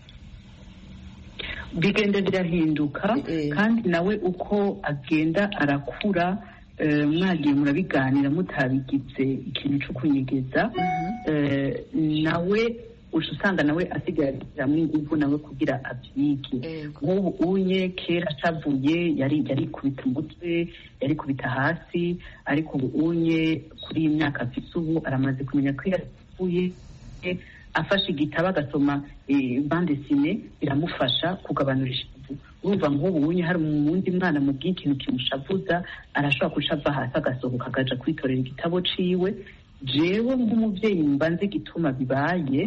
Bigenda birahinduka, kandi nawe uko agenda arakura mwagiye murabiganira mutabigize ikintu cyo kunyegeza, nawe usanga nawe asigaramwo inguvu nawe kugira abyige. Nk'ubu unye kera acavuye yari yari kubita umutwe, yari kubita hasi, ariko ubu unye kuri iyi myaka afise ubu aramaze kumenya ko yavuye, afashe igitabo agasoma bande sine biramufasha kugabanura ishavu. Urumva nk'ubu unye hari umundi mwana mu bw'ikintu kimushavuza arashobora kushava hasi agasohoka akaja kwitorera igitabo ciwe. Jewe nk'umuvyeyi mbanze gituma bibaye,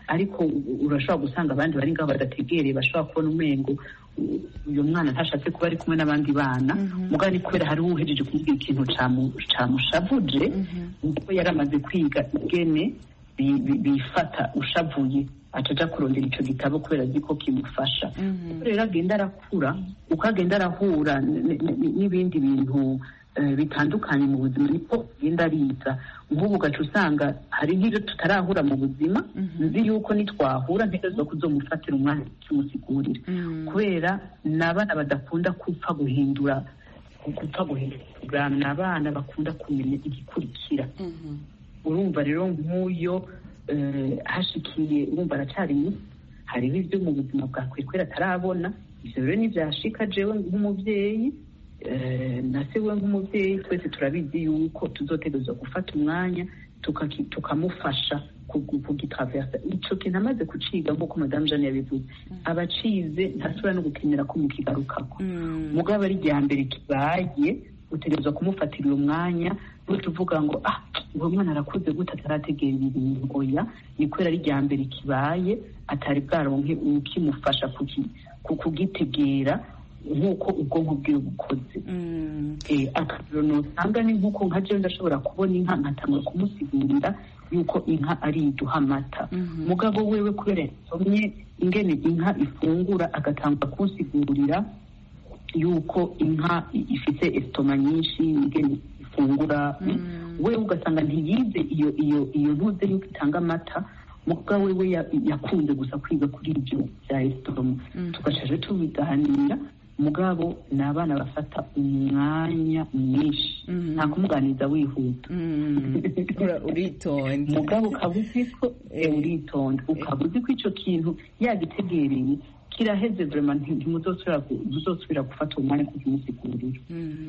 ariko urashobora gusanga abandi bari ngaho badategereye bashobora kubona umengo uyu mwana ntashatse kuba ari kumwe n'abandi bana mugabo ni kubera hari uhejeje kumubwira ikintu camushavuje kuko yari amaze kwiga ingene bifata ushavuye ataja kurondera ico gitabo kubera ziko kimufasha rero agenda arakura uko agenda arahura n'ibindi bintu bitandukanye mu buzima niko agenda ariza nk'ubu gace usanga hari nk'ibyo tutarahura mu buzima nzi yuko nitwahura ntegerezwa kuzomufatira umwanya kimusigurira kubera n'abana badakunda gupfa guhindura gupfa guhindura n'abana bakunda kumenya igikurikira urumva rero nk'uyo hashikiye urumva aracyari muto hariho ibyo mu buzima bwa kwekwera atarabona ivyo rero nivyashika jewe nk'umuvyeyi na se we nk'umuvyeyi twese turabizi yuko tuzotegerezwa gufata umwanya tukamufasha kugitraversa ico kintu amaze kuciga nk'uko madame Jeanne yabivuze abacize ntasubira no gukenera ko mukigarukako mugabo ari rya mbere kibaye utegerezwa kumufatira uwo mwanya tuvuga ngo ah uwo mwana arakuze gute atarategera ibintu oya ni kubera ari rya mbere kibaye atari bwaronke ukimufasha kugitegera nk'uko ubwonko bwiwe bukoze akarero nosanga ni nk'uko nka jewe ndashobora kubona inka nkatangura kumusigurira yuko inka ari iduha amata mugabo wewe kubera yasomye ingene inka ifungura agatangura kunsigurira yuko inka ifite esitoma nyinshi ingene ifungura wewe ugasanga ntiyize iyo iyo iyo ntuze yuko itanga amata mugabo wewe yakunze gusa kwiga kuri ibyo bya esitoma tugashaje tubiganira mugabo ni abana bafata umwanya mwinshi nta kumuganiza wihuta uritonda mugabo ukaba uzi ko uritonda ukaba uzi ko icyo kintu yagitegereye kiraheze vraiment ntimuzosubira gufata umwanya kukimusigurira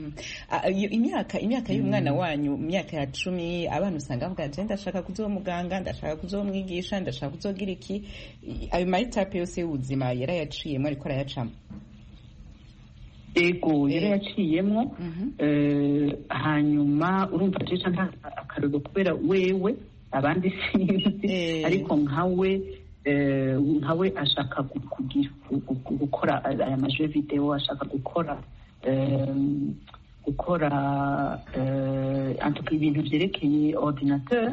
imyaka imyaka y'umwana wanyu mu myaka ya cumi abana usanga bavuga ati ndashaka kuzoba muganga ndashaka kuzomwigisha ndashaka kuzogira iki ayo mayitape yose y'ubuzima yarayaciyemo ariko arayacamo ego yari yaciyemwo hanyuma urumva jeje nta akarego kubera wewe abandi sinzi ariko nkawe nkawe ashaka kugira gukora aya maje video ashaka gukora gukora antuka ibintu vyerekeye ordinateur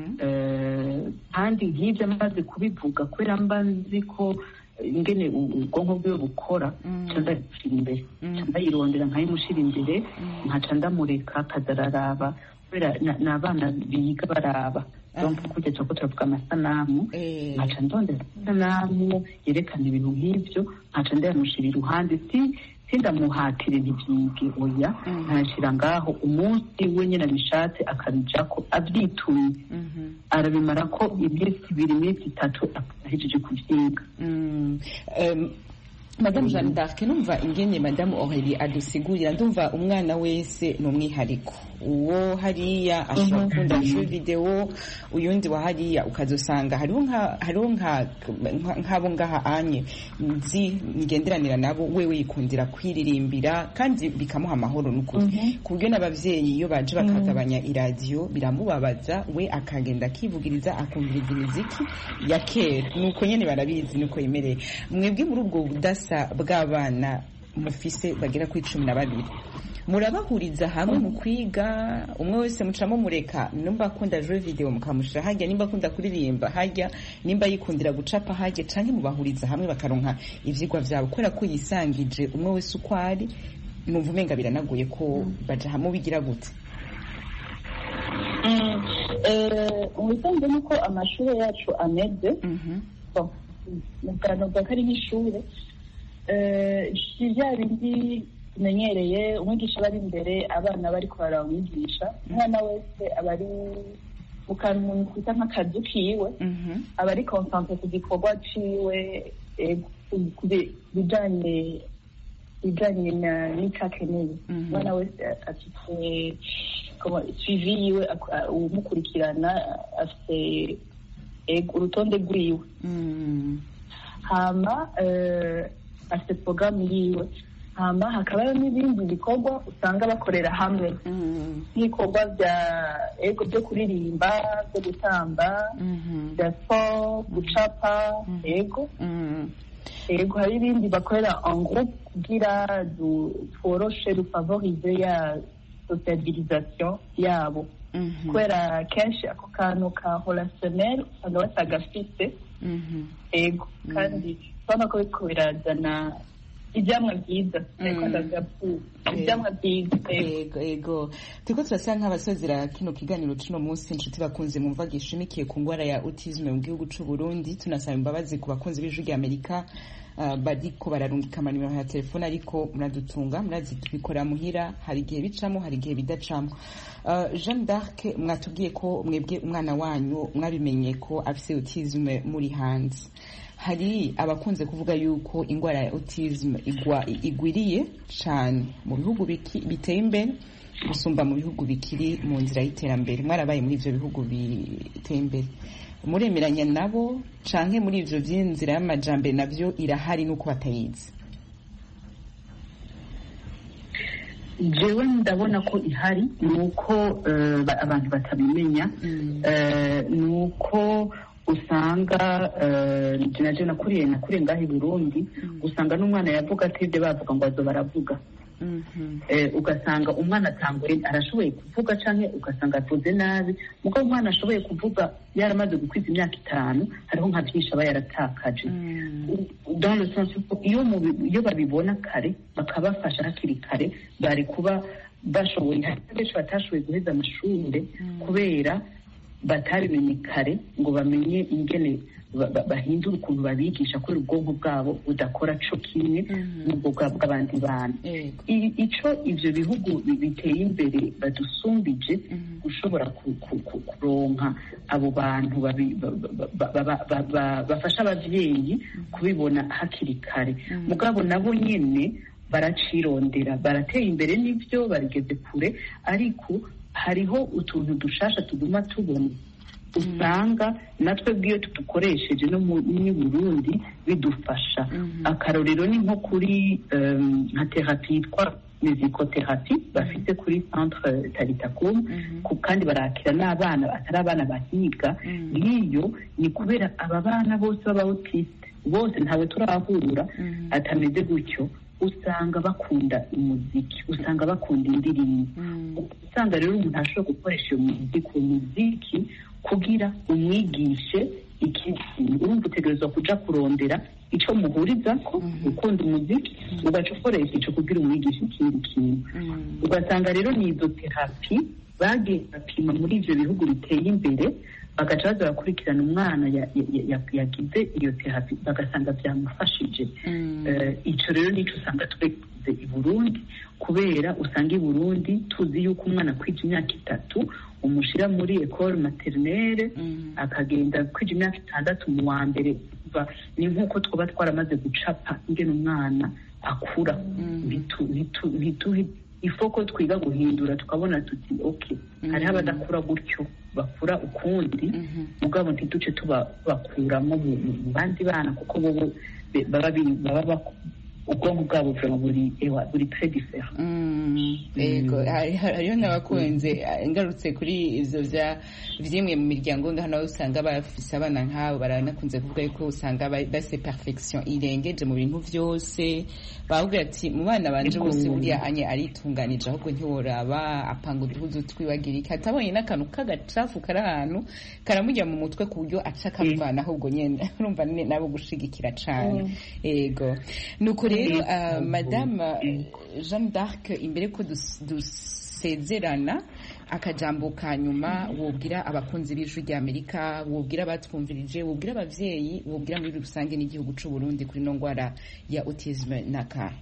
kandi nk'ivyo amaze kubivuga kubera mba nzi ko ingene ubwonko bwiwe bukora candamushira imbere candayirondera nkayimushira imbere nkaca ndamureka akazararaba kubera n'abana biga baraba donc kujya cyo turavuga amasanamu nkaca ndondera amasanamu yerekana ibintu nk'ivyo nkaca ndayamushira iruhande si sindamuhatire ntivyige oya ntashira ngaho umunsi we nyene abishatse akabijako avyituye arabimara ko iminsi ibiri iminsi itatu ahejeje kuvyiga Madame Jeanne d'Arc numva ingene Madame Aurélie adusigurira ndumva umwana wese ni umwihariko uwo hariya ashobora gukunda jeu video uyundi wa hariya ukazosanga hariho nka hariho nka nk'abo ngaha anye nzi ngenderanira nabo wewe yikundira kwiririmbira kandi bikamuha amahoro n'ukuri ku buryo n'abavyeyi iyo baje bakagabanya iradiyo biramubabaza we akagenda akivugiriza akumviriza imiziki ya kera nuko nyene barabizi nuko yemereye mwebwe muri ubwo budasa bw'abana mufise bagera kuri cumi na babiri murabahuriza hamwe mu kwiga umwe wese mucamo mureka nimba akunda jeu video mukamushira hajya nimba akunda kuririmba hajya nimba yikundira gucapa hajya canke mubahuriza hamwe bakaronka ivyigwa vyabo kubera ko yisangije umwe wese uko ari numva umenga biranaguye ko baja hamwe bigira gute ubusanzwe nuko amashuri yacu ameze mukanoga kari nk'ishure vya bindi tumenyereye umwigisha bari imbere abana bariko baramwigisha umwana wese aba ari mu kantu umuntu kwita nk'akazu kiwe aba ari concentre ku gikorwa ciwe bijanye bijanye n'ico akeneye umwana wese afite suivi yiwe umukurikirana afite urutonde rwiwe hama afite porogaramu yiwe hama hakabaho n'ibindi bikorwa usanga bakorera hamwe nk'ibikorwa bya ego byo kuririmba, byo gutamba, bya siporo, gucapa, ego ego hari ibindi bakorera en groupe kugira tworoshe dufavorize ya sociabilisation yabo kubera kenshi ako kantu ka relationnel usanga batagafite ego kandi urabona ko biriko birazana ibyamwa byiza ibyamwa byiza ego ego turiko turasa nk'abasozera kino kiganiro cuno munsi inshuti bakunze mumva gishimikiye ku ngwara ya autisme mu gihugu c'u Burundi. Tunasaba imbabazi ku bakunzi b'ijwi rya Amerika uh, bariko bararungika amanimero ya telefone ariko muradutunga murazi tubikora muhira, hari igihe bicamo hari igihe bidacamo. uh, Jeanne d'Arc, mwatubwiye ko mwebwe umwana wanyu mwabimenye ko afise autisme muri hanze. Hari abakunze kuvuga yuko ingwara ya autisme igwa igwiriye cyane mu bihugu biteye imbere gusumba mu bihugu bikiri mu nzira y'iterambere. Mwarabaye muri ivyo bihugu biteye imbere, muremeranya nabo canke muri ivyo vy'inzira y'amajambere navyo irahari nuko batayizi? jewe ndabona ko ihari nuko uh, abantu batabimenya uh, nuko usanga naje nakuriye nakuriye ngaho i Burundi usanga n'umwana yavuga atebye bavuga ngo azo baravuga ugasanga umwana atanguye arashoboye kuvuga canke ugasanga avuze nabi muko umwana ashoboye kuvuga yaramaze gukwiza imyaka itanu hariho nka byinshi aba yaratakaje dans le sens ko iyo iyo babibona kare bakabafasha hakiri kare bari kuba bashoboye benshi batashoboye guheza amashuri kubera batabimenye kare ngo bamenye ingene bahindura ukuntu babigisha ko ubwonko bwabo budakora co kimwe n'ubwo bw'abandi bantu. Ico ivyo bihugu biteye imbere badusumbije gushobora kuronka abo bantu bafasha abavyeyi kubibona hakiri kare, mugabo nabo nyene baracirondera, barateye imbere n'ivyo barigeze kure, ariko hariho utuntu dushasha tuguma tubona usanga natwe bwiyo tudukoresheje no mu Burundi bidufasha. Akarorero ni nko kuri nka therapie yitwa musicotherapie bafite kuri centre Talitakum, kandi barakira n'abana atari abana bahiga. Ngiyo ni kubera aba bana bose baba autiste bose ntawe turahura atameze gutyo, usanga bakunda umuziki, usanga bakunda indirimbo, usanga rero umuntu ashobora gukoresha iyo muziki uwo muziki kugira umwigishe ikintu. Urumva utegerezwa kuja kurondera ico muhuriza ko ukunda umuziki ugaca ukoresha ico kugira umwigishe ikindi kintu. Ugasanga rero ni izo terapi bagiye bapima muri ivyo bihugu biteye imbere, bagaca baza bakurikirana umwana yagize iyo terapi bagasanga byamufashije. Ico rero nico usanga twese i Burundi, kubera usanga i Burundi tuzi yuko umwana kwija imyaka itatu umushira muri école maternelle akagenda kwija imyaka itandatu mu wa mbere. Ni nk'uko twaba twaramaze gucapa ingene umwana akura. Ifoko twiga guhindura tukabona tuti okay, hariho abadakura gutyo bakura ukundi, mugabo ntiduce tubakuramo mu bandi bana kuko bobo baba ubwonko bwabo buri ewa buri très différent. Ego hariyo n'abakunze ngarutse kuri ivyo vya vyimwe mu miryango ngaho nawe usanga bafise abana nk'abo baranakunze kuvuga yuko usanga base perfection irengeje mu bintu vyose. Bavuga ati mu bana banje bose buriya anye aritunganije ahubwo ntiworaba apanga uduhuzu twibagirika, atabonye n'akantu k'agacafu kari ahantu karamujya mu mutwe ku buryo aca akavana ahubwo nyene urumva nabo gushigikira cane. Ego nuko rero uh, Madame uh, Jeanne d'Arc, imbere ko dusezerana akajambo ka nyuma wobwira abakunzi b'ijwi rya Amerika, wobwira abatwumvirije, wobwira abavyeyi, wobwira muri rusange n'igihugu c'u Burundi kuri no ngwara ya autisme naka?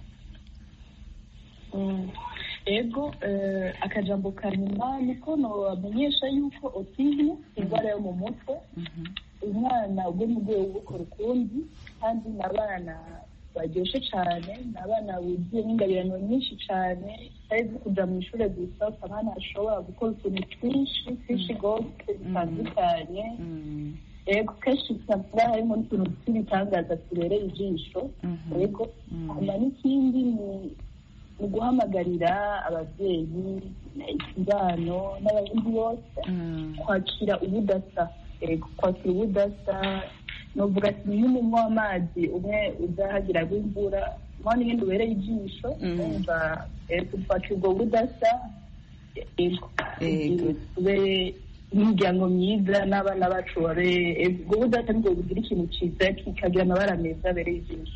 Ego akajambo ka nyuma niko nobamenyesha yuko autisme ingwara yo mu mutwe, umwana ubwo mu rwego rwo gukora ukundi, kandi n'abana baryoshe cyane, n'abana buzuye n'ingabirano nyinshi cyane, ari kuja mu ishure gusa, abana bashobora gukora utuntu twinshi twinshi gose bitandukanye. yego kenshi usanga harimo n'utuntu tw'ibitangaza tubereye ijisho yego hanyuma n'ikindi ni guhamagarira ababyeyi ikibano n'abandi bose kwakira ubudasa yego kwakira ubudasa novuga ati niyo umunywa w'amazi umwe uzahagira imvura mwana n'ibindi ubereye ijisho umva kwakira ubwo budasa yego tube imiryango myiza n'abana bacu babe ubwo budasa nibwo bugira ikintu cyiza kikagira amabara meza abereye ijisho.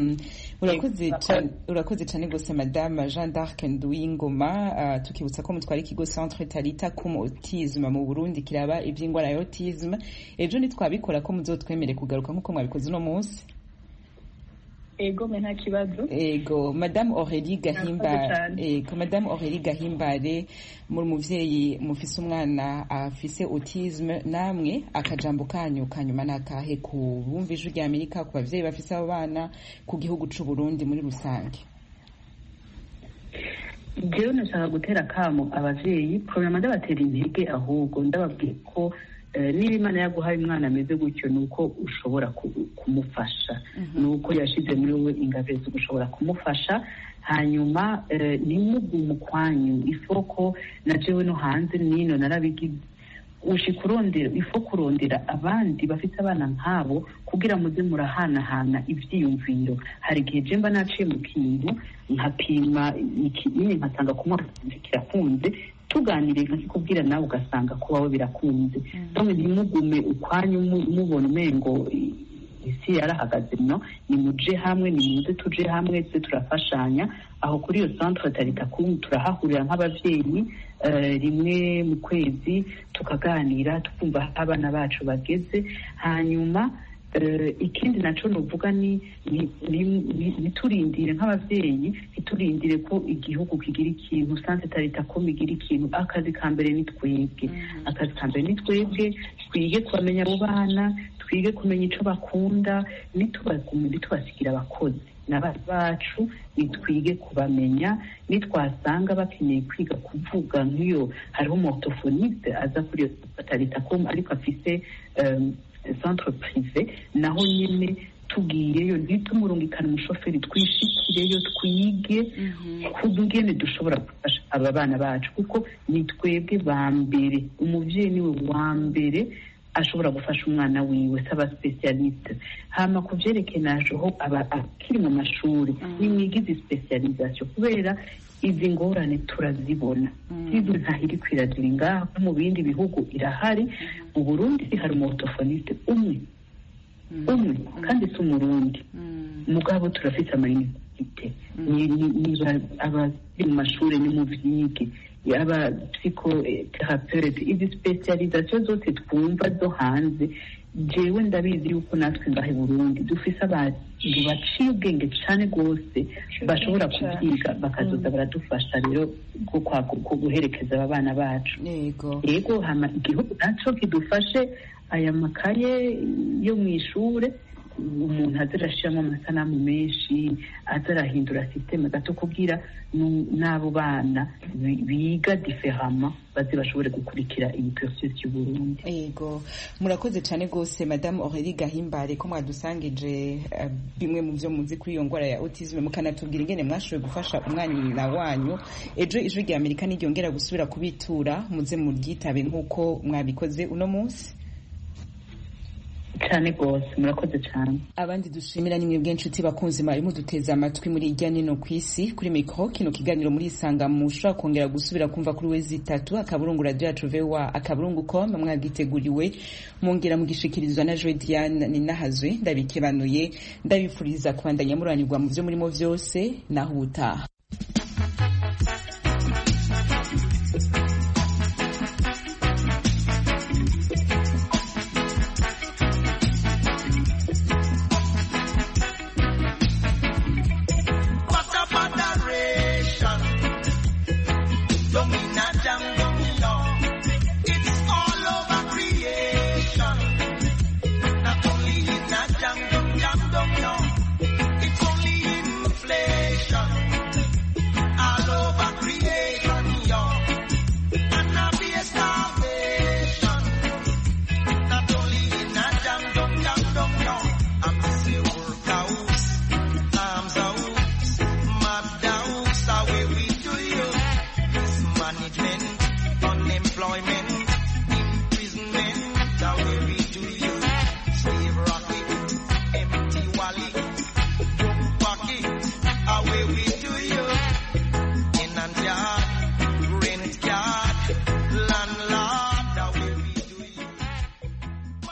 Urakoze cyane rwose madame Jeanne d'Arc Nduwingoma. Tukibutsa ko mutwara ikigo Centre Talita Kum Autisme mu Burundi kiraba iby'indwara ya autisme. Ejo nitwabikora ko muzotwemere kugaruka nk'uko mwabikoze uno munsi. Ego me nta kibazo. Ego madame Aurélie Gahimbare ego madame Aurélie Gahimbare muri muvyeyi mufise umwana afise autisme namwe akajambo kanyu kanyuma nakahe ku bumva ijwi rya Amerika ku bavyeyi bafise abo bana ku gihugu c'u Burundi muri rusange. Jewe nashaka gutera kamo abavyeyi programa ndabatera intege ahubwo ndababwiye ko niba Imana yaguhaye umwana ameze gutyo ni uko ushobora kumufasha ni uko yashyize muri wowe ingabire zo gushobora kumufasha hanyuma ntimugume ukwanyu isoko na jewe no hanze nino narabigize ushikurondera ifo kurondera abandi bafite abana nk'abo kugira muze murahanahana ibyiyumviro. Hari igihe je mba naciye mu kintu nkapima nyine nkasanga kumufasha kirakunze tuganire nkakikubwira nawe ugasanga ko wawe birakunze. None ntimugume ukwanyu mubona umengo isi yarahagaze no nimuje hamwe nimuze tuje hamwe tse turafashanya aho kuri iyo Centre Talita Kum turahahurira nk'abavyeyi rimwe mu kwezi tukaganira tukumva abana bacu bageze. Hanyuma ikindi naco novuga ni niturindire nk'abavyeyi niturindire ko igihugu kigira ikintu Centre Talita Kum igira ikintu. Akazi ka mbere ni twebwe akazi ka mbere ni twebwe twige kubamenya abo bana twige kumenya ico bakunda nitubasigira abakozi n'abana bacu nitwige kubamenya nitwasanga bakeneye kwiga kuvuga nk'iyo hariho umuorthophoniste aza kuri Talita Kum ariko afise centre privé naho nyine tugiyeyo ntitumurungikane umushoferi twishikireyo twige kugene dushobora gufasha aba bana bacu kuko ni twebwe ba mbere umuvyeyi niwe wa mbere ashobora gufasha umwana wiwe saba specialiste. Hama kuvyerekeye najeho aba akiri mu mashuri nimwigize specialisation kubera izi ngorane turazibona izo ntahiri kwirazira ngaho mu bindi bihugu irahari. Mu Burundi hari umuorthophoniste umwe umwe kandi si umurundi mugabo turafite amayinite niba abari mu mashuri ni mu vyige yaba psychothérapeute izi specialisation zose twumva zo hanze. Jewe ndabizi yuko natwe ngahe Burundi dufise abantu baciye ubwenge cyane rwose bashobora kubyiga bakazoza baradufasha rero ko guherekeza aba bana bacu. Yego hama igihugu naco kidufashe aya makaye yo mu ishure umuntu azirashiramo amasanamu menshi azarahindura systeme gato kugira n'abo bana biga différemment baze bashobore gukurikira iyi process y'u Burundi. Yego murakoze cyane gose madame Aurélie Gahimbare ko mwadusangije uh, bimwe mu byo muzi kuri iyo ngwara ya autisme mukanatubwira ingene mwashoboye gufasha umwana wanyu. Ejo ijwi rya Amerika n'iryongera gusubira kubitura muze muryitabe nk'uko mwabikoze uno munsi. Cyane gose murakoze cyane. Abandi dushimira nimwe bw'inshuti bakunzi mwari muduteza amatwi muri irya nino kwisi kuri micro kino kiganiro muri isanga mushobora kongera gusubira kumva kuri wezi itatu akaburungu radio yacu V O A akaburungu com mwagiteguriwe mongera mugishikirizwa na Joy Diane Ninahazwe ndabikebanuye ndabifuriza kubandanya muranirwa mu byo murimo byose naho utaha.